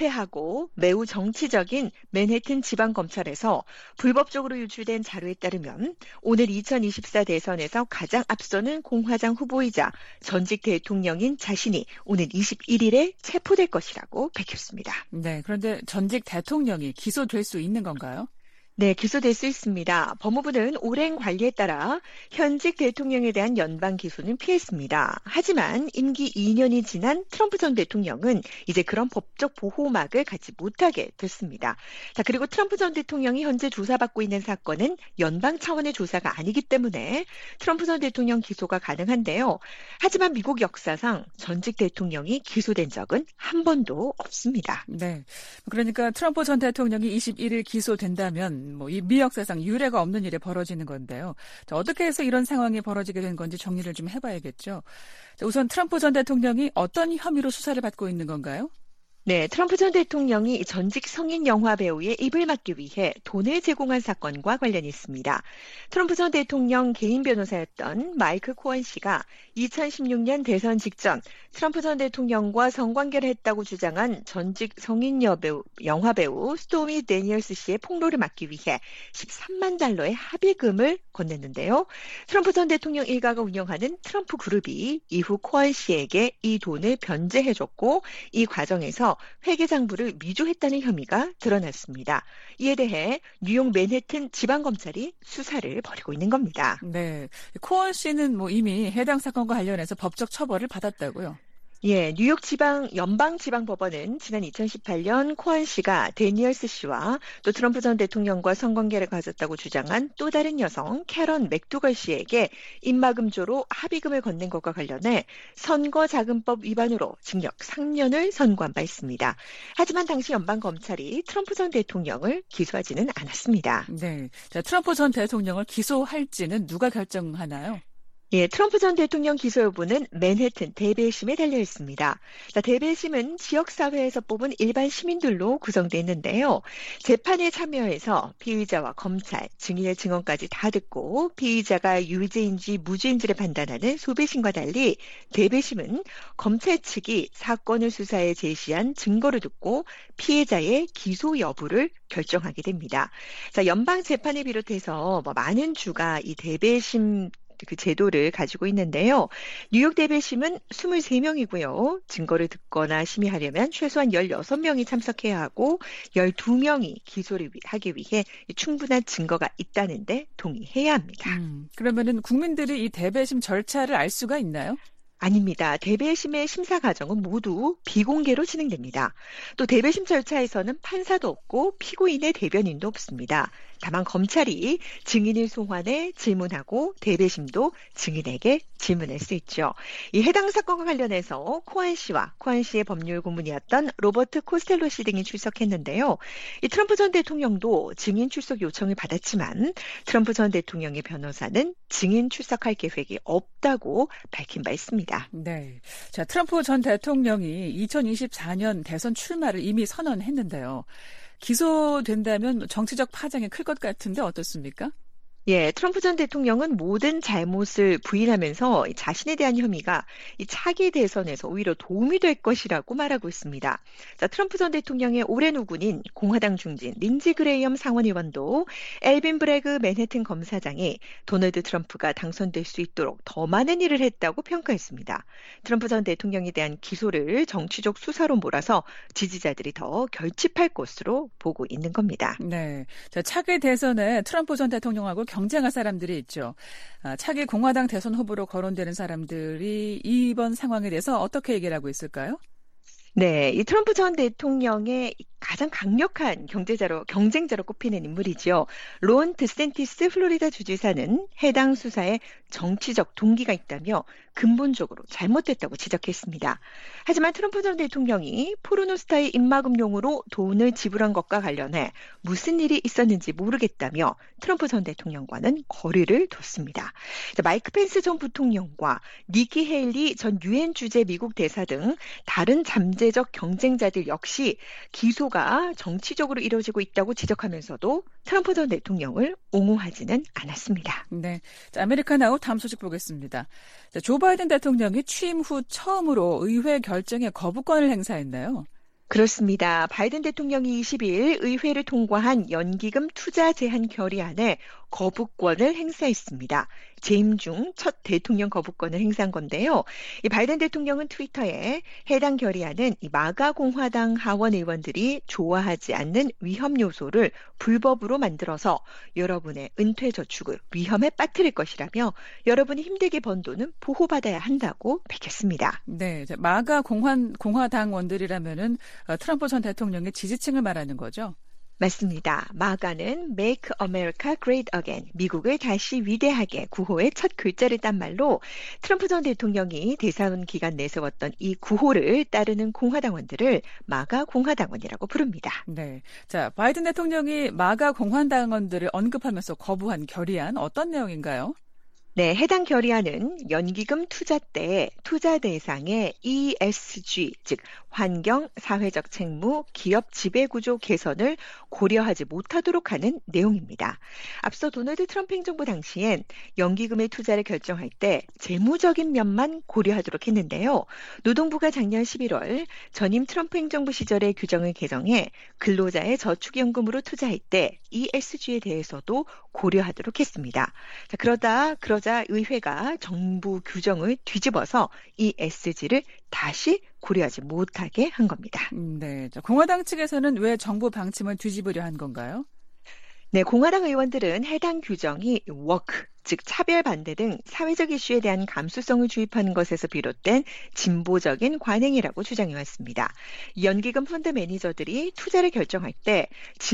부패하고 매우 정치적인 맨해튼 지방검찰에서 불법적으로 유출된 자료에 따르면 오늘 이천이십사 대선에서 가장 앞서는 공화당 후보이자 전직 대통령인 자신이 오늘 이십일일에 체포될 것이라고 밝혔습니다. 네, 그런데 전직 대통령이 기소될 수 있는 건가요? 네, 기소될 수 있습니다. 법무부는 오랜 관리에 따라 현직 대통령에 대한 연방 기소는 피했습니다. 하지만 임기 이 년이 지난 트럼프 전 대통령은 이제 그런 법적 보호막을 갖지 못하게 됐습니다. 자, 그리고 트럼프 전 대통령이 현재 조사받고 있는 사건은 연방 차원의 조사가 아니기 때문에 트럼프 전 대통령 기소가 가능한데요. 하지만 미국 역사상 전직 대통령이 기소된 적은 한 번도 없습니다. 네, 그러니까 트럼프 전 대통령이 이십일 일 기소된다면 뭐 이 미 역사상 유례가 없는 일이 벌어지는 건데요. 자, 어떻게 해서 이런 상황이 벌어지게 된 건지 정리를 좀 해봐야겠죠. 자, 우선 트럼프 전 대통령이 어떤 혐의로 수사를 받고 있는 건가요? 네, 트럼프 전 대통령이 전직 성인 영화 배우의 입을 막기 위해 돈을 제공한 사건과 관련이 있습니다. 트럼프 전 대통령 개인 변호사였던 마이크 코언 씨가 이천십육 년 대선 직전 트럼프 전 대통령과 성관계를 했다고 주장한 전직 성인 여배우, 영화 배우 스토미 데니얼스 씨의 폭로를 막기 위해 십삼만 달러의 합의금을 건넸는데요. 트럼프 전 대통령 일가가 운영하는 트럼프 그룹이 이후 코언 씨에게 이 돈을 변제해줬고 이 과정에서 회계장부를 위조했다는 혐의가 드러났습니다. 이에 대해 뉴욕 맨해튼 지방검찰이 수사를 벌이고 있는 겁니다. 네, 코언 씨는 뭐 이미 해당 사건과 관련해서 법적 처벌을 받았다고요? 예, 뉴욕 지방 연방 지방 법원은 지난 이천십팔 년 코언 씨가 데니얼스 씨와 또 트럼프 전 대통령과 성관계를 가졌다고 주장한 또 다른 여성 캐런 맥두걸 씨에게 입막음조로 합의금을 건넨 것과 관련해 선거자금법 위반으로 징역 삼 년을 선고한 바 있습니다. 하지만 당시 연방 검찰이 트럼프 전 대통령을 기소하지는 않았습니다. 네, 자, 트럼프 전 대통령을 기소할지는 누가 결정하나요? 예, 트럼프 전 대통령 기소 여부는 맨해튼 대배심에 달려 있습니다. 자, 대배심은 지역사회에서 뽑은 일반 시민들로 구성되어 있는데요. 재판에 참여해서 피의자와 검찰, 증인의 증언까지 다 듣고 피의자가 유죄인지 무죄인지를 판단하는 소배심과 달리 대배심은 검찰 측이 사건을 수사에 제시한 증거를 듣고 피해자의 기소 여부를 결정하게 됩니다. 자, 연방 재판을 비롯해서 뭐 많은 주가 이 대배심 그 제도를 가지고 있는데요. 뉴욕 대배심은 이십삼 명이고요. 증거를 듣거나 심의하려면 최소한 십육 명이 참석해야 하고 십이 명이 기소를 하기 위해 충분한 증거가 있다는데 동의해야 합니다. 음, 그러면은 국민들이 이 대배심 절차를 알 수가 있나요? 아닙니다. 대배심의 심사 과정은 모두 비공개로 진행됩니다. 또 대배심 절차에서는 판사도 없고 피고인의 대변인도 없습니다. 다만 검찰이 증인을 소환해 질문하고 대배심도 증인에게 질문할 수 있죠. 이 해당 사건과 관련해서 코언 씨와 코언 씨의 법률 고문이었던 로버트 코스텔로 씨 등이 출석했는데요. 이 트럼프 전 대통령도 증인 출석 요청을 받았지만 트럼프 전 대통령의 변호사는 증인 출석할 계획이 없다고 밝힌 바 있습니다. 네, 자, 트럼프 전 대통령이 이천이십사 년 대선 출마를 이미 선언했는데요. 기소된다면 정치적 파장이 클 것 같은데 어떻습니까? 예, 트럼프 전 대통령은 모든 잘못을 부인하면서 자신에 대한 혐의가 이 차기 대선에서 오히려 도움이 될 것이라고 말하고 있습니다. 자, 트럼프 전 대통령의 오랜 우군인 공화당 중진 린지 그레이엄 상원의원도 엘빈 브래그 맨해튼 검사장이 도널드 트럼프가 당선될 수 있도록 더 많은 일을 했다고 평가했습니다. 트럼프 전 대통령에 대한 기소를 정치적 수사로 몰아서 지지자들이 더 결집할 것으로 보고 있는 겁니다. 네, 자, 차기 대선에 트럼프 전 대통령하고 경쟁할 사람들이 있죠. 차기 공화당 대선 후보로 거론되는 사람들이 이번 상황에 대해서 어떻게 얘기를 하고 있을까요? 네, 이 트럼프 전 대통령의 가장 강력한 경제자로, 경쟁자로 꼽히는 인물이죠. 론 드센티스 플로리다 주지사는 해당 수사에 정치적 동기가 있다며 근본적으로 잘못됐다고 지적했습니다. 하지만 트럼프 전 대통령이 포르노스타의 입막음용으로 돈을 지불한 것과 관련해 무슨 일이 있었는지 모르겠다며 트럼프 전 대통령과는 거리를 뒀습니다. 마이크 펜스 전 부통령과 니키 헤일리 전 유엔 주재 미국 대사 등 다른 잠재적 경쟁자들 역시 기소가 정치적으로 이루어지고 있다고 지적하면서도 트럼프 전 대통령을 옹호하지는 않았습니다. 네, 자, 아메리칸 아웃 다음 소식 보겠습니다. 자, 조 바이든 대통령이 취임 후 처음으로 의회 결정에 거부권을 행사했나요? 그렇습니다. 바이든 대통령이 이십 일 의회를 통과한 연기금 투자 제한 결의안에 거부권을 행사했습니다. 재임 중 첫 대통령 거부권을 행사한 건데요. 이 바이든 대통령은 트위터에 해당 결의안은 이 마가 공화당 하원 의원들이 좋아하지 않는 위험 요소를 불법으로 만들어서 여러분의 은퇴 저축을 위험에 빠뜨릴 것이라며 여러분이 힘들게 번 돈은 보호받아야 한다고 밝혔습니다. 네, 마가 공화, 공화당원들이라면은 트럼프 전 대통령의 지지층을 말하는 거죠? 맞습니다. 마가는 Make America Great Again, 미국을 다시 위대하게 구호의 첫 글자를 딴 말로 트럼프 전 대통령이 대선 기간 내세웠던 이 구호를 따르는 공화당원들을 마가 공화당원이라고 부릅니다. 네, 자 바이든 대통령이 마가 공화당원들을 언급하면서 거부한 결의안 어떤 내용인가요? 네, 해당 결의안은 연기금 투자 때 투자 대상의 이 에스 지, 즉 환경, 사회적 책무, 기업 지배구조 개선을 고려하지 못하도록 하는 내용입니다. 앞서 도널드 트럼프 행정부 당시엔 연기금의 투자를 결정할 때 재무적인 면만 고려하도록 했는데요. 노동부가 작년 십일월 전임 트럼프 행정부 시절의 규정을 개정해 근로자의 저축연금으로 투자할 때 이 에스 지에 대해서도 고려하도록 했습니다. 자, 그러다 그러자 의회가 정부 규정을 뒤집어서 이 에스 지를 다시 고려하지 못하게 한 겁니다. 네, 공화당 측에서는 왜 정부 방침을 뒤집으려 한 건가요? 네, 공화당 의원들은 해당 규정이 워크, 즉 차별 반대 등 사회적 이슈에 대한 감수성을 주입하는 것에서 비롯된 진보적인 관행이라고 주장해왔습니다. 연기금 펀드 매니저들이 투자를 결정할 때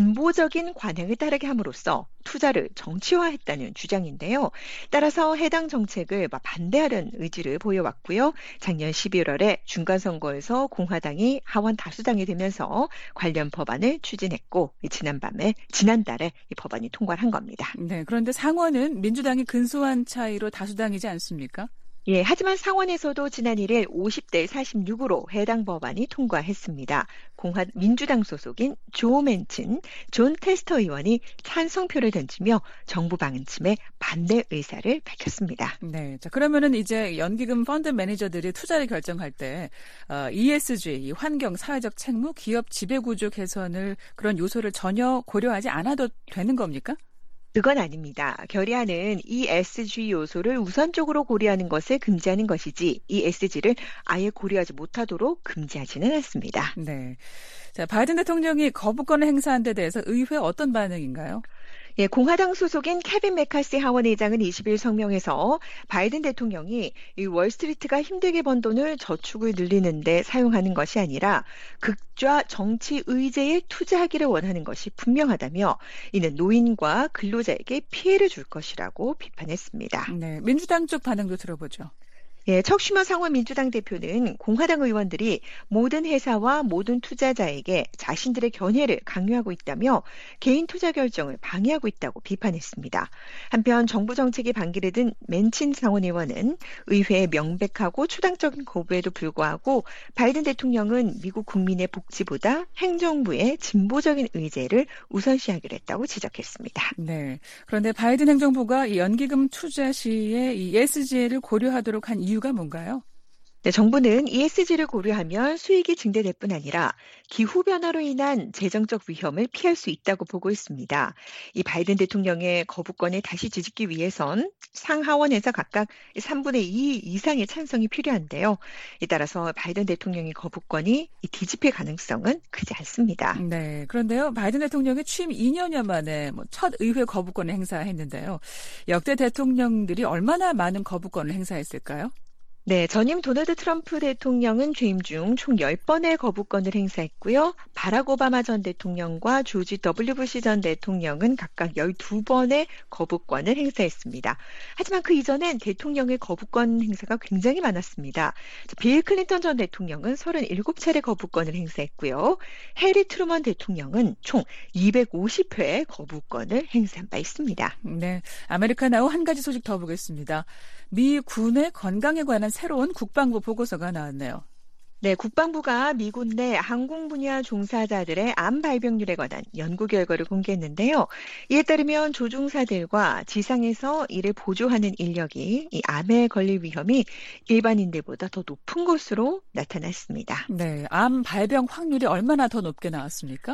진보적인 관행을 따르게 함으로써 투자를 정치화했다는 주장인데요. 따라서 해당 정책을 반대하려는 의지를 보여왔고요. 작년 십일월에 중간선거에서 공화당이 하원 다수당이 되면서 관련 법안을 추진했고 지난밤에 지난달에 이 법안이 통과를 한 겁니다. 네, 그런데 상원은 민주당이 근소한 차이로 다수당이지 않습니까? 예, 하지만 상원에서도 지난 일 일 오십 대 사십육으로 해당 법안이 통과했습니다. 공화 민주당 소속인 조 맨친, 존 테스터 의원이 찬성표를 던지며 정부 방침에 반대 의사를 밝혔습니다. 네, 자 그러면은 이제 연기금 펀드 매니저들이 투자를 결정할 때 어, 이 에스 지, 환경, 사회적 책무, 기업 지배구조 개선을 그런 요소를 전혀 고려하지 않아도 되는 겁니까? 그건 아닙니다. 결의안은 이 에스 지 요소를 우선적으로 고려하는 것을 금지하는 것이지 이 에스 지를 아예 고려하지 못하도록 금지하지는 않습니다. 네, 자 바이든 대통령이 거부권을 행사한 데 대해서 의회 어떤 반응인가요? 예, 공화당 소속인 케빈 메카시 하원 의장은 이십 일 성명에서 바이든 대통령이 이 월스트리트가 힘들게 번 돈을 저축을 늘리는 데 사용하는 것이 아니라 극좌 정치 의제에 투자하기를 원하는 것이 분명하다며 이는 노인과 근로자에게 피해를 줄 것이라고 비판했습니다. 네, 민주당 쪽 반응도 들어보죠. 예, 척슈머 상원 민주당 대표는 공화당 의원들이 모든 회사와 모든 투자자에게 자신들의 견해를 강요하고 있다며 개인 투자 결정을 방해하고 있다고 비판했습니다. 한편 정부 정책이 반기를 든 맨친 상원 의원은 의회의 명백하고 초당적인 거부에도 불구하고 바이든 대통령은 미국 국민의 복지보다 행정부의 진보적인 의제를 우선시하기로 했다고 지적했습니다. 네, 그런데 바이든 행정부가 이 연기금 투자 시에 이 이 에스 지를 고려하도록 한 이유 이유가 뭔가요? 네, 정부는 이 에스 지를 고려하면 수익이 증대될 뿐 아니라 기후변화로 인한 재정적 위험을 피할 수 있다고 보고 있습니다. 이 바이든 대통령의 거부권을 다시 뒤집기 위해선 상하원에서 각각 삼분의 이 이상의 찬성이 필요한데요. 따라서 바이든 대통령의 거부권이 뒤집힐 가능성은 크지 않습니다. 네, 그런데요. 바이든 대통령이 취임 이 년여 만에 뭐 첫 의회 거부권을 행사했는데요. 역대 대통령들이 얼마나 많은 거부권을 행사했을까요? 네, 전임 도널드 트럼프 대통령은 취임 중 총 십 번의 거부권을 행사했고요. 바락 오바마 전 대통령과 조지 더블유 부시 전 대통령은 각각 열두 번의 거부권을 행사했습니다. 하지만 그 이전엔 대통령의 거부권 행사가 굉장히 많았습니다. 빌 클린턴 전 대통령은 서른일곱 차례 거부권을 행사했고요. 해리 트루먼 대통령은 총 이백오십 회 거부권을 행사한 바 있습니다. 네, 아메리카나우 한 가지 소식 더 보겠습니다. 미 군의 건강에 관한 새로운 국방부 보고서가 나왔네요. 네, 국방부가 미군 내 항공 분야 종사자들의 암 발병률에 관한 연구 결과를 공개했는데요. 이에 따르면 조종사들과 지상에서 이를 보조하는 인력이 이 암에 걸릴 위험이 일반인들보다 더 높은 것으로 나타났습니다. 네, 암 발병 확률이 얼마나 더 높게 나왔습니까?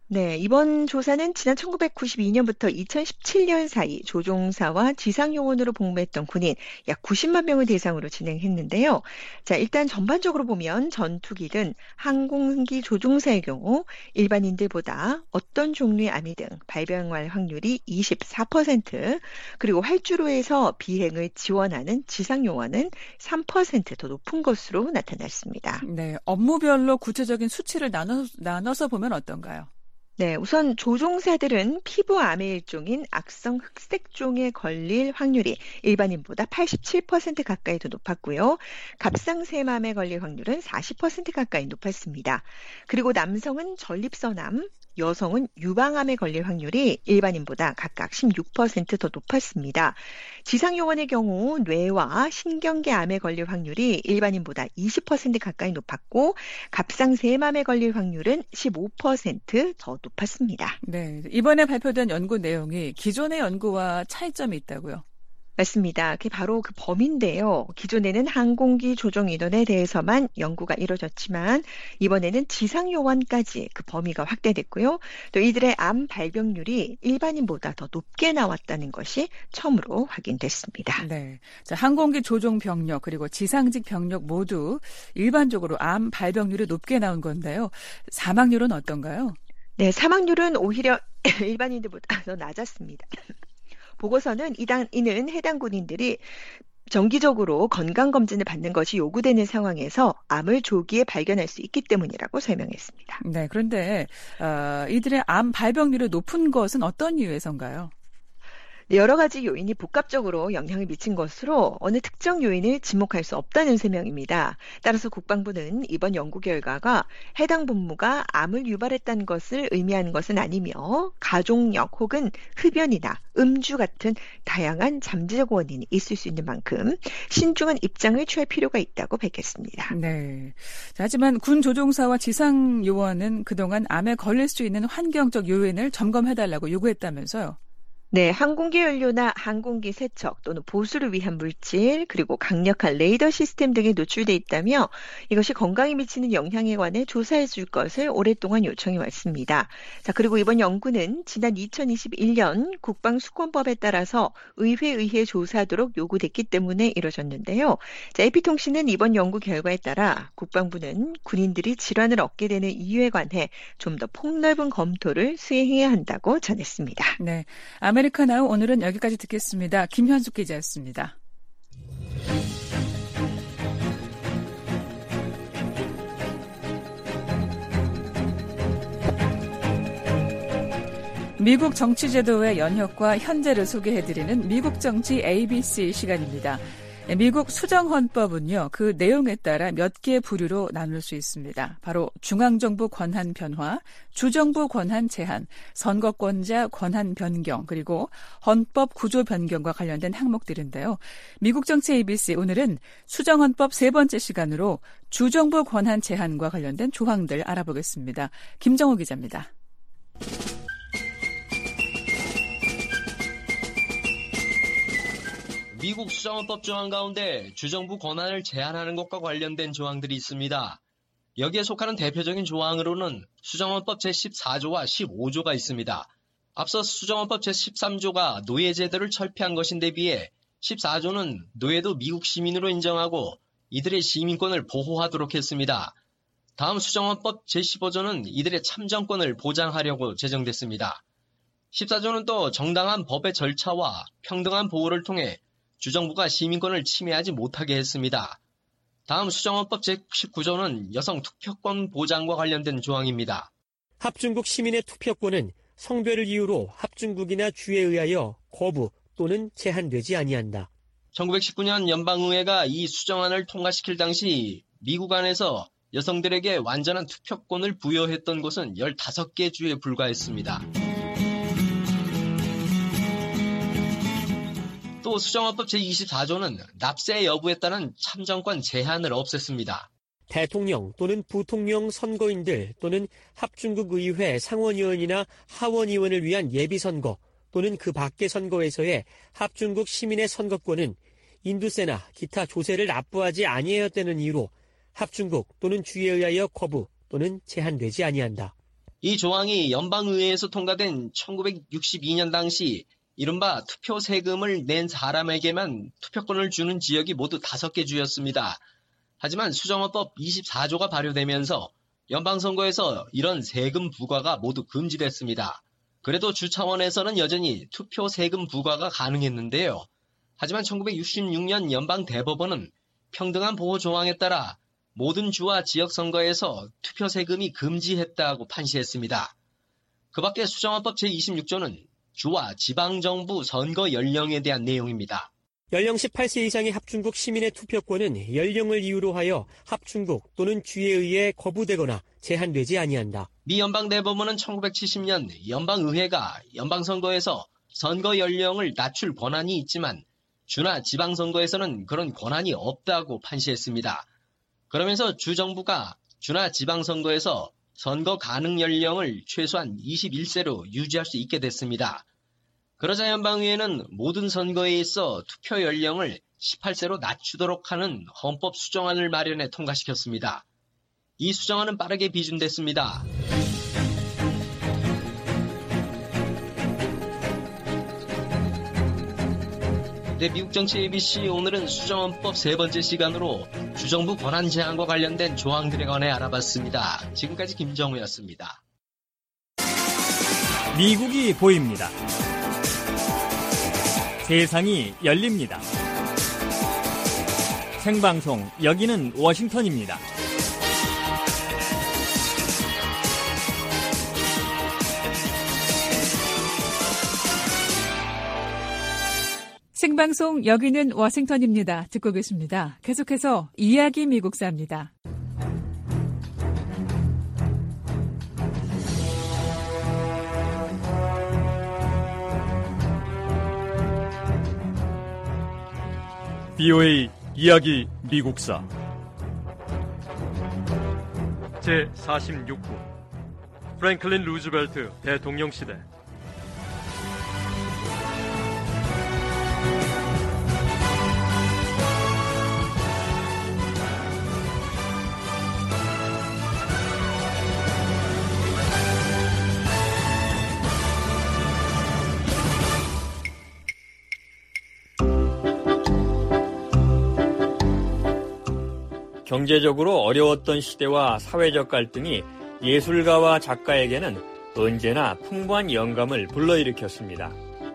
네, 이번 조사는 지난 천구백구십이 년부터 이천십칠 년 사이 조종사와 지상요원으로 복무했던 군인 약 구십만 명을 대상으로 진행했는데요. 자, 일단 전반적으로 보면 전투기든 항공기 조종사의 경우 일반인들보다 어떤 종류의 암이 등 발병할 확률이 이십사 퍼센트, 그리고 활주로에서 비행을 지원하는 지상요원은 삼 퍼센트 더 높은 것으로 나타났습니다. 네, 업무별로 구체적인 수치를 나눠, 나눠서 보면 어떤가요? 네, 우선 조종사들은 피부암의 일종인 악성 흑색종에 걸릴 확률이 일반인보다 팔십칠 퍼센트 가까이 더 높았고요. 갑상샘암에 걸릴 확률은 사십 퍼센트 가까이 높았습니다. 그리고 남성은 전립선암, 여성은 유방암에 걸릴 확률이 일반인보다 각각 십육 퍼센트 더 높았습니다. 지상요원의 경우 뇌와 신경계암에 걸릴 확률이 일반인보다 이십 퍼센트 가까이 높았고 갑상샘암에 걸릴 확률은 십오 퍼센트 더 높았습니다. 네, 이번에 발표된 연구 내용이 기존의 연구와 차이점이 있다고요? 맞습니다. 그게 바로 그 범인데요. 기존에는 항공기 조종 인원에 대해서만 연구가 이루어졌지만 이번에는 지상요원까지 그 범위가 확대됐고요. 또 이들의 암 발병률이 일반인보다 더 높게 나왔다는 것이 처음으로 확인됐습니다. 네, 자, 항공기 조종 병력 그리고 지상직 병력 모두 일반적으로 암 발병률이 높게 나온 건데요. 사망률은 어떤가요? 네, 사망률은 오히려 일반인들보다 더 낮았습니다. 보고서는 이단, 이는 해당 군인들이 정기적으로 건강검진을 받는 것이 요구되는 상황에서 암을 조기에 발견할 수 있기 때문이라고 설명했습니다. 네, 그런데 어, 이들의 암 발병률이 높은 것은 어떤 이유에서인가요? 여러 가지 요인이 복합적으로 영향을 미친 것으로 어느 특정 요인을 지목할 수 없다는 설명입니다. 따라서 국방부는 이번 연구 결과가 해당 분무가 암을 유발했다는 것을 의미하는 것은 아니며 가족력 혹은 흡연이나 음주 같은 다양한 잠재적 원인이 있을 수 있는 만큼 신중한 입장을 취할 필요가 있다고 밝혔습니다. 네. 자, 하지만 군 조종사와 지상 요원은 그동안 암에 걸릴 수 있는 환경적 요인을 점검해달라고 요구했다면서요? 네, 항공기 연료나 항공기 세척 또는 보수를 위한 물질 그리고 강력한 레이더 시스템 등에 노출돼 있다며 이것이 건강에 미치는 영향에 관해 조사해 줄 것을 오랫동안 요청해 왔습니다. 자, 그리고 이번 연구는 지난 이천이십일 년 국방수권법에 따라서 의회에 의해 조사하도록 요구됐기 때문에 이뤄졌는데요. 자, 에이피통신은 이번 연구 결과에 따라 국방부는 군인들이 질환을 얻게 되는 이유에 관해 좀 더 폭넓은 검토를 수행해야 한다고 전했습니다. 네. 아메리카나우 오늘은 여기까지 듣겠습니다. 김현숙 기자였습니다. 미국 정치제도의 연혁과 현재를 소개해드리는 미국 정치 에이비씨 시간입니다. 미국 수정헌법은요, 그 내용에 따라 몇 개의 부류로 나눌 수 있습니다. 바로 중앙정부 권한 변화, 주정부 권한 제한, 선거권자 권한 변경, 그리고 헌법 구조 변경과 관련된 항목들인데요. 미국 정치 에이비씨 오늘은 수정헌법 세 번째 시간으로 주정부 권한 제한과 관련된 조항들 알아보겠습니다. 김정호 기자입니다. 미국 수정헌법 조항 가운데 주정부 권한을 제한하는 것과 관련된 조항들이 있습니다. 여기에 속하는 대표적인 조항으로는 수정헌법 제십사 조와 십오 조가 있습니다. 앞서 수정헌법 제십삼 조가 노예제도를 철폐한 것인데 비해 십사 조는 노예도 미국 시민으로 인정하고 이들의 시민권을 보호하도록 했습니다. 다음 수정헌법 제십오 조는 이들의 참정권을 보장하려고 제정됐습니다. 십사 조는 또 정당한 법의 절차와 평등한 보호를 통해 주정부가 시민권을 침해하지 못하게 했습니다. 다음 수정헌법 제십구 조는 여성 투표권 보장과 관련된 조항입니다. 합중국 시민의 투표권은 성별을 이유로 합중국이나 주에 의하여 거부 또는 제한되지 아니한다. 천구백십구 년 연방의회가 이 수정안을 통과시킬 당시 미국 안에서 여성들에게 완전한 투표권을 부여했던 곳은 열다섯 개 주에 불과했습니다. 또 수정헌법 제이십사 조는 납세 여부에 따른 참정권 제한을 없앴습니다. 대통령 또는 부통령 선거인들 또는 합중국 의회 상원의원이나 하원의원을 위한 예비선거 또는 그 밖의 선거에서의 합중국 시민의 선거권은 인두세나 기타 조세를 납부하지 아니하였다는 이유로 합중국 또는 주에 의하여 거부 또는 제한되지 아니한다. 이 조항이 연방의회에서 통과된 천구백육십이 년 당시 이른바 투표 세금을 낸 사람에게만 투표권을 주는 지역이 모두 다섯 개 주였습니다. 하지만 수정헌법 이십사 조가 발효되면서 연방선거에서 이런 세금 부과가 모두 금지됐습니다. 그래도 주 차원에서는 여전히 투표 세금 부과가 가능했는데요. 하지만 천구백육십육 년 연방대법원은 평등한 보호 조항에 따라 모든 주와 지역선거에서 투표 세금이 금지했다고 판시했습니다. 그 밖에 수정헌법 제이십육 조는 주와 지방정부 선거 연령에 대한 내용입니다. 연령 십팔 세 이상의 합중국 시민의 투표권은 연령을 이유로 하여 합중국 또는 주에 의해 거부되거나 제한되지 아니한다. 미 연방대법원은 천구백칠십 년 연방의회가 연방선거에서 선거 연령을 낮출 권한이 있지만 주나 지방선거에서는 그런 권한이 없다고 판시했습니다. 그러면서 주정부가 주나 지방선거에서 선거 가능 연령을 최소한 이십일 세로 유지할 수 있게 됐습니다. 그러자 연방의회는 모든 선거에 있어 투표 연령을 십팔 세로 낮추도록 하는 헌법 수정안을 마련해 통과시켰습니다. 이 수정안은 빠르게 비준됐습니다. 네, 미국 정치 에이비씨 오늘은 수정헌법 세 번째 시간으로 주정부 권한 제한과 관련된 조항들에 관해 알아봤습니다. 지금까지 김정우였습니다. 미국이 보입니다. 세상이 열립니다. 생방송, 여기는 워싱턴입니다. 생방송 여기는 워싱턴입니다. 듣고 계십니다. 계속해서 이야기 미국사입니다. 비오에이 이야기 미국사 제사십육 부 프랭클린 루즈벨트 대통령 시대. 경제적으로 어려웠던 시대와 사회적 갈등이 예술가와 작가에게는 언제나 풍부한 영감을 불러일으켰습니다.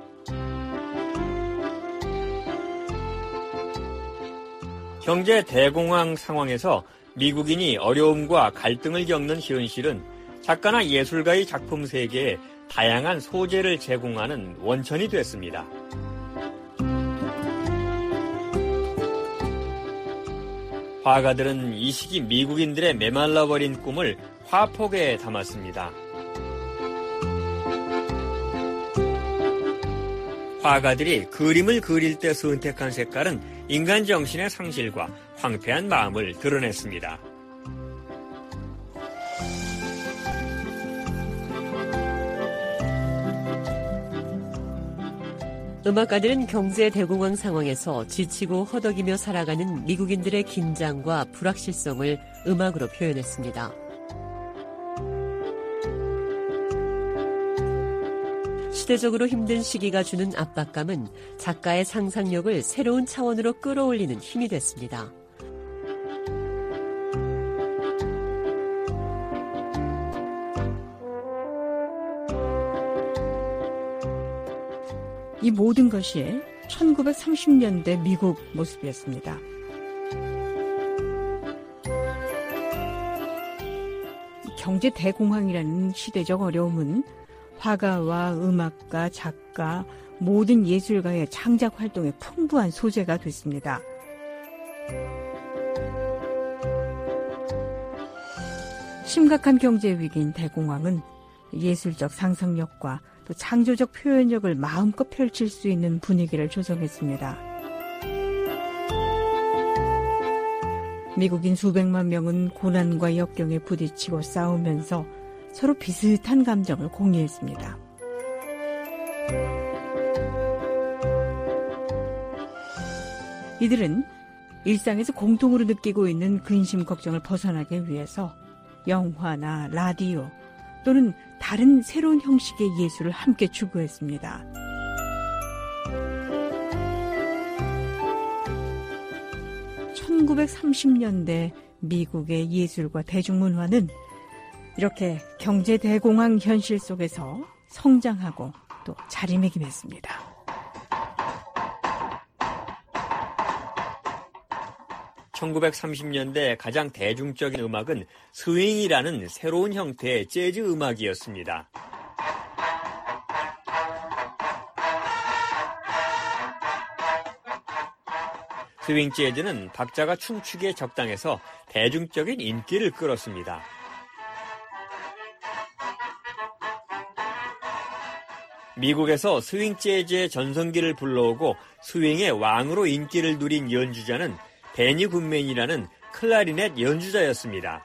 경제 대공황 상황에서 미국인이 어려움과 갈등을 겪는 현실은 작가나 예술가의 작품 세계에 다양한 소재를 제공하는 원천이 됐습니다. 화가들은 이 시기 미국인들의 메말라버린 꿈을 화폭에 담았습니다. 화가들이 그림을 그릴 때 선택한 색깔은 인간 정신의 상실과 황폐한 마음을 드러냈습니다. 음악가들은 경제 대공황 상황에서 지치고 허덕이며 살아가는 미국인들의 긴장과 불확실성을 음악으로 표현했습니다. 시대적으로 힘든 시기가 주는 압박감은 작가의 상상력을 새로운 차원으로 끌어올리는 힘이 됐습니다. 이 모든 것이 천구백삼십 년대 미국 모습이었습니다. 경제 대공황이라는 시대적 어려움은 화가와 음악가, 작가, 모든 예술가의 창작 활동에 풍부한 소재가 됐습니다. 심각한 경제 위기인 대공황은 예술적 상상력과 또 창조적 표현력을 마음껏 펼칠 수 있는 분위기를 조성했습니다. 미국인 수백만 명은 고난과 역경에 부딪히고 싸우면서 서로 비슷한 감정을 공유했습니다. 이들은 일상에서 공통으로 느끼고 있는 근심 걱정을 벗어나기 위해서 영화나 라디오, 또는 다른 새로운 형식의 예술을 함께 추구했습니다. 천구백삼십 년대 미국의 예술과 대중문화는 이렇게 경제대공황 현실 속에서 성장하고 또 자리매김했습니다. 천구백삼십 년대 가장 대중적인 음악은 스윙이라는 새로운 형태의 재즈 음악이었습니다. 스윙 재즈는 박자가 춤추기에 적당해서 대중적인 인기를 끌었습니다. 미국에서 스윙 재즈의 전성기를 불러오고 스윙의 왕으로 인기를 누린 연주자는 베니 굿맨이라는 클라리넷 연주자였습니다.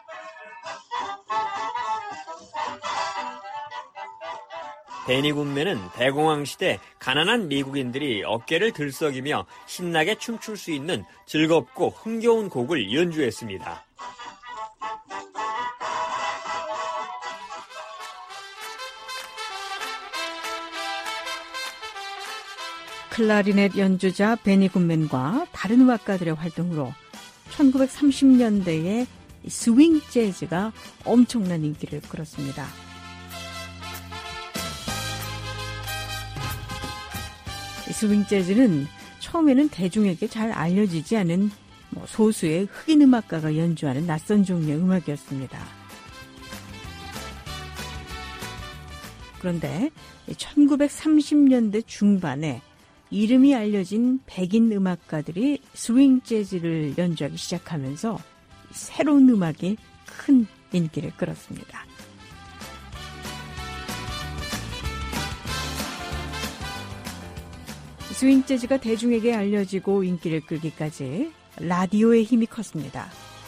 베니 굿맨은 대공황 시대 가난한 미국인들이 어깨를 들썩이며 신나게 춤출 수 있는 즐겁고 흥겨운 곡을 연주했습니다. 클라리넷 연주자 베니 굿맨과 다른 음악가들의 활동으로 천구백삼십 년대에 스윙 재즈가 엄청난 인기를 끌었습니다. 스윙 재즈는 처음에는 대중에게 잘 알려지지 않은 소수의 흑인 음악가가 연주하는 낯선 종류의 음악이었습니다. 그런데 천구백삼십 년대 중반에 이름이 알려진 백인 음악가들이 스윙 재즈를 연주하기 시작하면서 새로운 음악이 큰 인기를 끌었습니다. 스윙 재즈가 대중에게 알려지고 인기를 끌기까지 라디오의 힘이 컸습니다.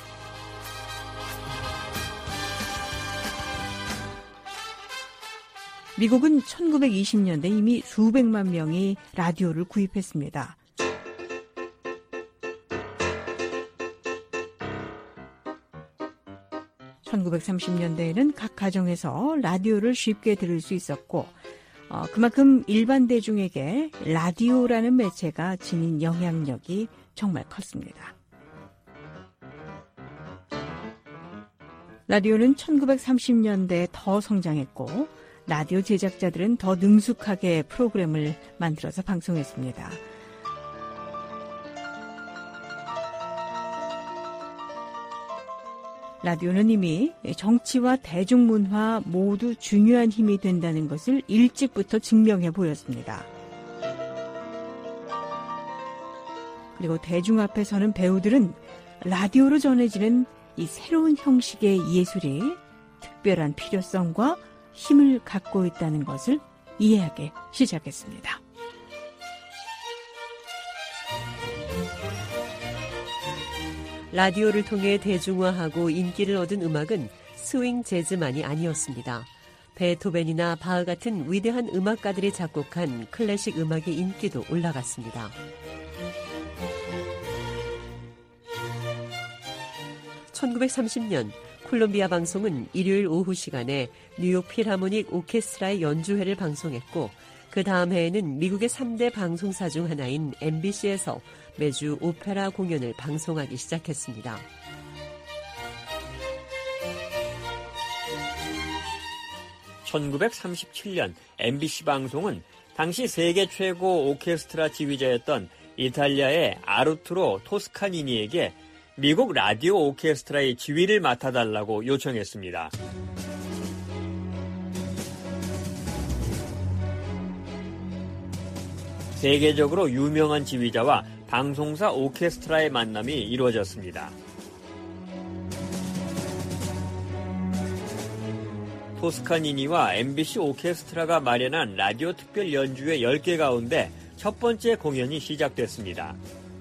미국은 천구백이십 년대 이미 수백만 명이 라디오를 구입했습니다. 천구백삼십 년대에는 각 가정에서 라디오를 쉽게 들을 수 있었고 어, 그만큼 일반 대중에게 라디오라는 매체가 지닌 영향력이 정말 컸습니다. 라디오는 천구백삼십 년대에 더 성장했고 라디오 제작자들은 더 능숙하게 프로그램을 만들어서 방송했습니다. 라디오는 이미 정치와 대중문화 모두 중요한 힘이 된다는 것을 일찍부터 증명해 보였습니다. 그리고 대중 앞에 서는 배우들은 라디오로 전해지는 이 새로운 형식의 예술이 특별한 필요성과 힘을 갖고 있다는 것을 이해하기 시작했습니다. 라디오를 통해 대중화하고 인기를 얻은 음악은 스윙 재즈만이 아니었습니다. 베토벤이나 바흐 같은 위대한 음악가들이 작곡한 클래식 음악의 인기도 올라갔습니다. 천구백삼십 년 콜롬비아 방송은 일요일 오후 시간에 뉴욕 필하모닉 오케스트라의 연주회를 방송했고 그 다음 해에는 미국의 삼 대 방송사 중 하나인 엠비씨에서 매주 오페라 공연을 방송하기 시작했습니다. 천구백삼십칠 년 엠비씨 방송은 당시 세계 최고 오케스트라 지휘자였던 이탈리아의 아르투로 토스카니니에게 미국 라디오 오케스트라의 지휘를 맡아달라고 요청했습니다. 세계적으로 유명한 지휘자와 방송사 오케스트라의 만남이 이루어졌습니다. 토스카니니와 엠비씨 오케스트라가 마련한 라디오 특별 연주회 열 개 가운데 첫 번째 공연이 시작됐습니다.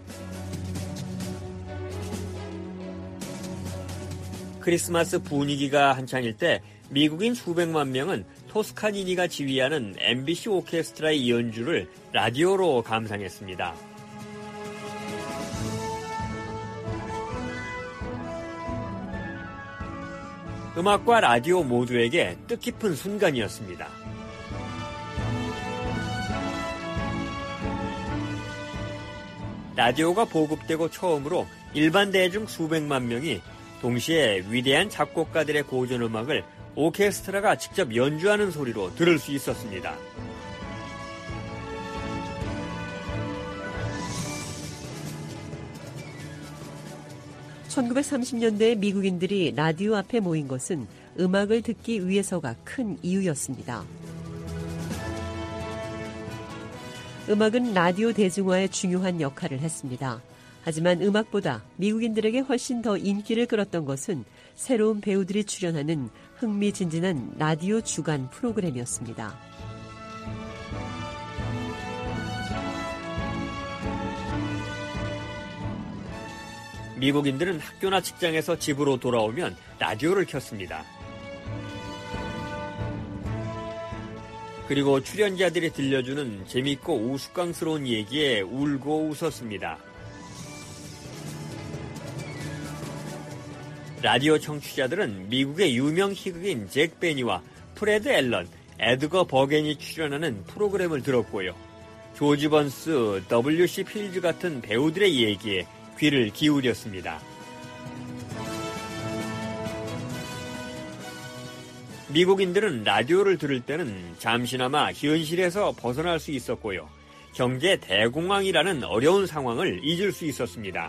크리스마스 분위기가 한창일 때 미국인 수백만 명은 토스카니니가 지휘하는 엠비씨 오케스트라의 연주를 라디오로 감상했습니다. 음악과 라디오 모두에게 뜻깊은 순간이었습니다. 라디오가 보급되고 처음으로 일반 대중 수백만 명이 동시에 위대한 작곡가들의 고전 음악을 오케스트라가 직접 연주하는 소리로 들을 수 있었습니다. 천구백삼십 년대 미국인들이 라디오 앞에 모인 것은 음악을 듣기 위해서가 큰 이유였습니다. 음악은 라디오 대중화에 중요한 역할을 했습니다. 하지만 음악보다 미국인들에게 훨씬 더 인기를 끌었던 것은 새로운 배우들이 출연하는 흥미진진한 라디오 주간 프로그램이었습니다. 미국인들은 학교나 직장에서 집으로 돌아오면 라디오를 켰습니다. 그리고 출연자들이 들려주는 재밌고 우스꽝스러운 얘기에 울고 웃었습니다. 라디오 청취자들은 미국의 유명 희극인 잭 베니와 프레드 앨런, 에드거 버겐이 출연하는 프로그램을 들었고요. 조지 번스, 더블유 씨 필즈 같은 배우들의 얘기에 귀를 기울였습니다. 미국인들은 라디오를 들을 때는 잠시나마 현실에서 벗어날 수 있었고요. 경제 대공황이라는 어려운 상황을 잊을 수 있었습니다.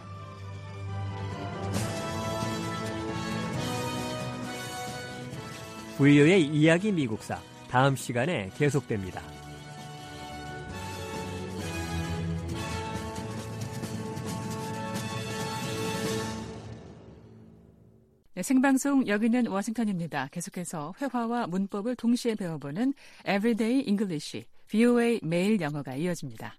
브이오의 이야기 미국사, 다음 시간에 계속됩니다. 네, 생방송 여기는 워싱턴입니다. 계속해서 회화와 문법을 동시에 배워보는 Everyday English, 브이오에이 매일 영어가 이어집니다.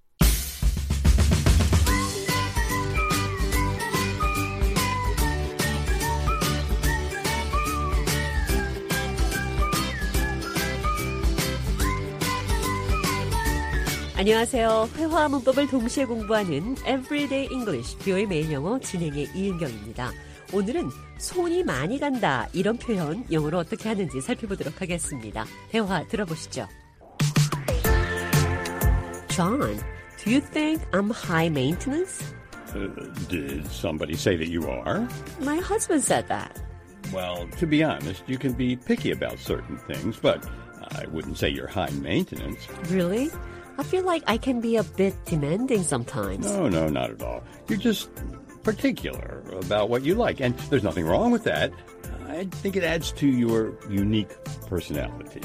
안녕하세요. 회화와 문법을 동시에 공부하는 Everyday English, 브이오에이 매일 영어 진행의 이은경입니다. 오늘은 손이 많이 간다, 이런 표현 영어로 어떻게 하는지 살펴보도록 하겠습니다. 대화 들어보시죠. John, do you think I'm high maintenance? Uh, did somebody say that you are? My husband said that. Well, to be honest, you can be picky about certain things, but I wouldn't say you're high maintenance. Really? I feel like I can be a bit demanding sometimes. No, no, not at all. You're just particular about what you like, and there's nothing wrong with that. I think it adds to your unique personality.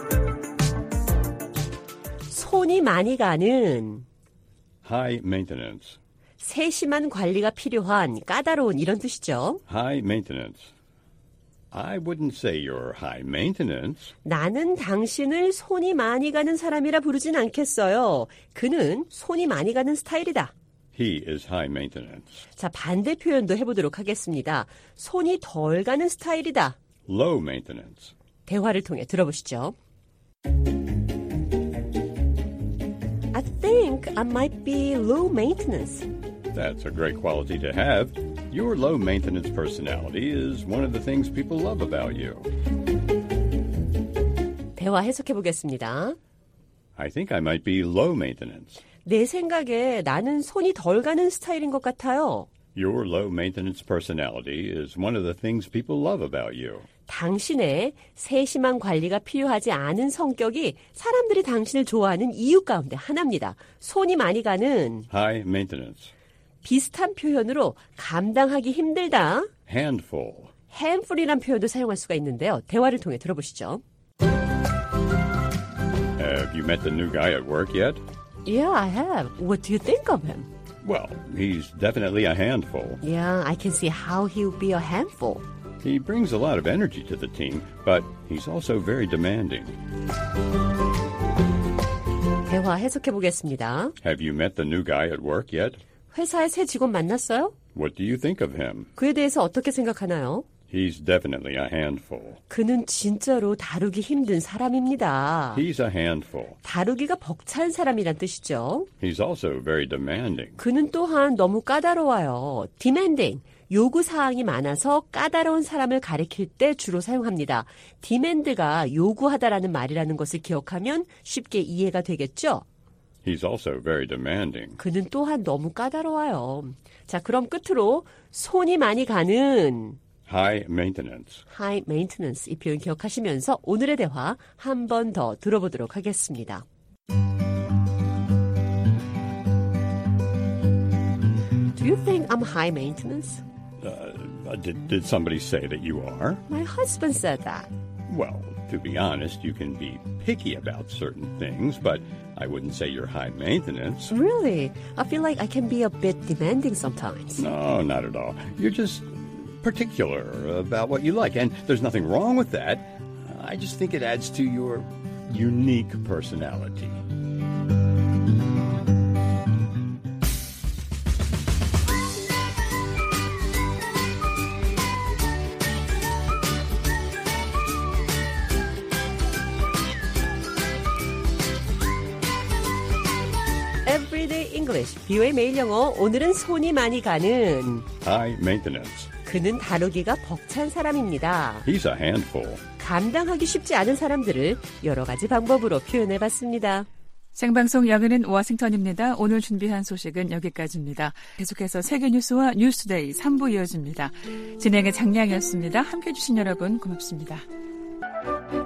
손이 많이 가는 High maintenance. 세심한 관리가 필요한, 까다로운, 이런 뜻이죠. High maintenance. I wouldn't say you're high maintenance. 나는 당신을 손이 많이 가는 사람이라 부르진 않겠어요. 그는 손이 많이 가는 스타일이다. He is high maintenance. 자, 반대 표현도 해보도록 하겠습니다. 손이 덜 가는 스타일이다. Low maintenance. 대화를 통해 들어보시죠. I think I might be low maintenance. That's a great quality to have. Your low maintenance personality is one of the things people love about you. 대화 해석해 보겠습니다. I think I might be low maintenance. 내 생각에 나는 손이 덜 가는 스타일인 것 같아요. Your low maintenance personality is one of the things people love about you. 당신의 세심한 관리가 필요하지 않은 성격이 사람들이 당신을 좋아하는 이유 가운데 하나입니다. 손이 많이 가는 High maintenance. 비슷한 표현으로 감당하기 힘들다. Handful. handful이란 표현도 사용할 수가 있는데요. 대화를 통해 들어보시죠. Have you met the new guy at work yet? Yeah, I have. What do you think of him? Well, he's definitely a handful. Yeah, I can see how he'll be a handful. He brings a lot of energy to the team, but he's also very demanding. 대화 해석해 보겠습니다. Have you met the new guy at work yet? 회사의 새 직원 만났어요? What do you think of him? 그에 대해서 어떻게 생각하나요? He's definitely a handful. 그는 진짜로 다루기 힘든 사람입니다. He's a handful. 다루기가 벅찬 사람이란 뜻이죠. He's also very demanding. 그는 또한 너무 까다로워요. demanding, 요구사항이 많아서 까다로운 사람을 가리킬 때 주로 사용합니다. demand가 요구하다라는 말이라는 것을 기억하면 쉽게 이해가 되겠죠? He's also very demanding. 그는 또한 너무 까다로워요. 자, 그럼 끝으로 손이 많이 가는 High maintenance. high maintenance 이 표현 기억하시면서 오늘의 대화 한 번 더 들어보도록 하겠습니다. Do you think I'm high maintenance? Uh, did, did somebody say that you are? My husband said that. Well, to be honest, you can be picky about certain things, but I wouldn't say you're high maintenance. Really? I feel like I can be a bit demanding sometimes. No, not at all. You're just particular about what you like, and there's nothing wrong with that. I just think it adds to your unique personality. Everyday English, 비오의 매일 영어. 오늘은 손이 많이 가는 High maintenance. 그는 다루기가 벅찬 사람입니다. He's a handful. 감당하기 쉽지 않은 사람들을 여러 가지 방법으로 표현해봤습니다. 생방송 야근은 워싱턴입니다. 오늘 준비한 소식은 여기까지입니다. 계속해서 세계뉴스와 뉴스데이 삼 부 이어집니다. 진행의 장량이었습니다. 함께해 주신 여러분 고맙습니다.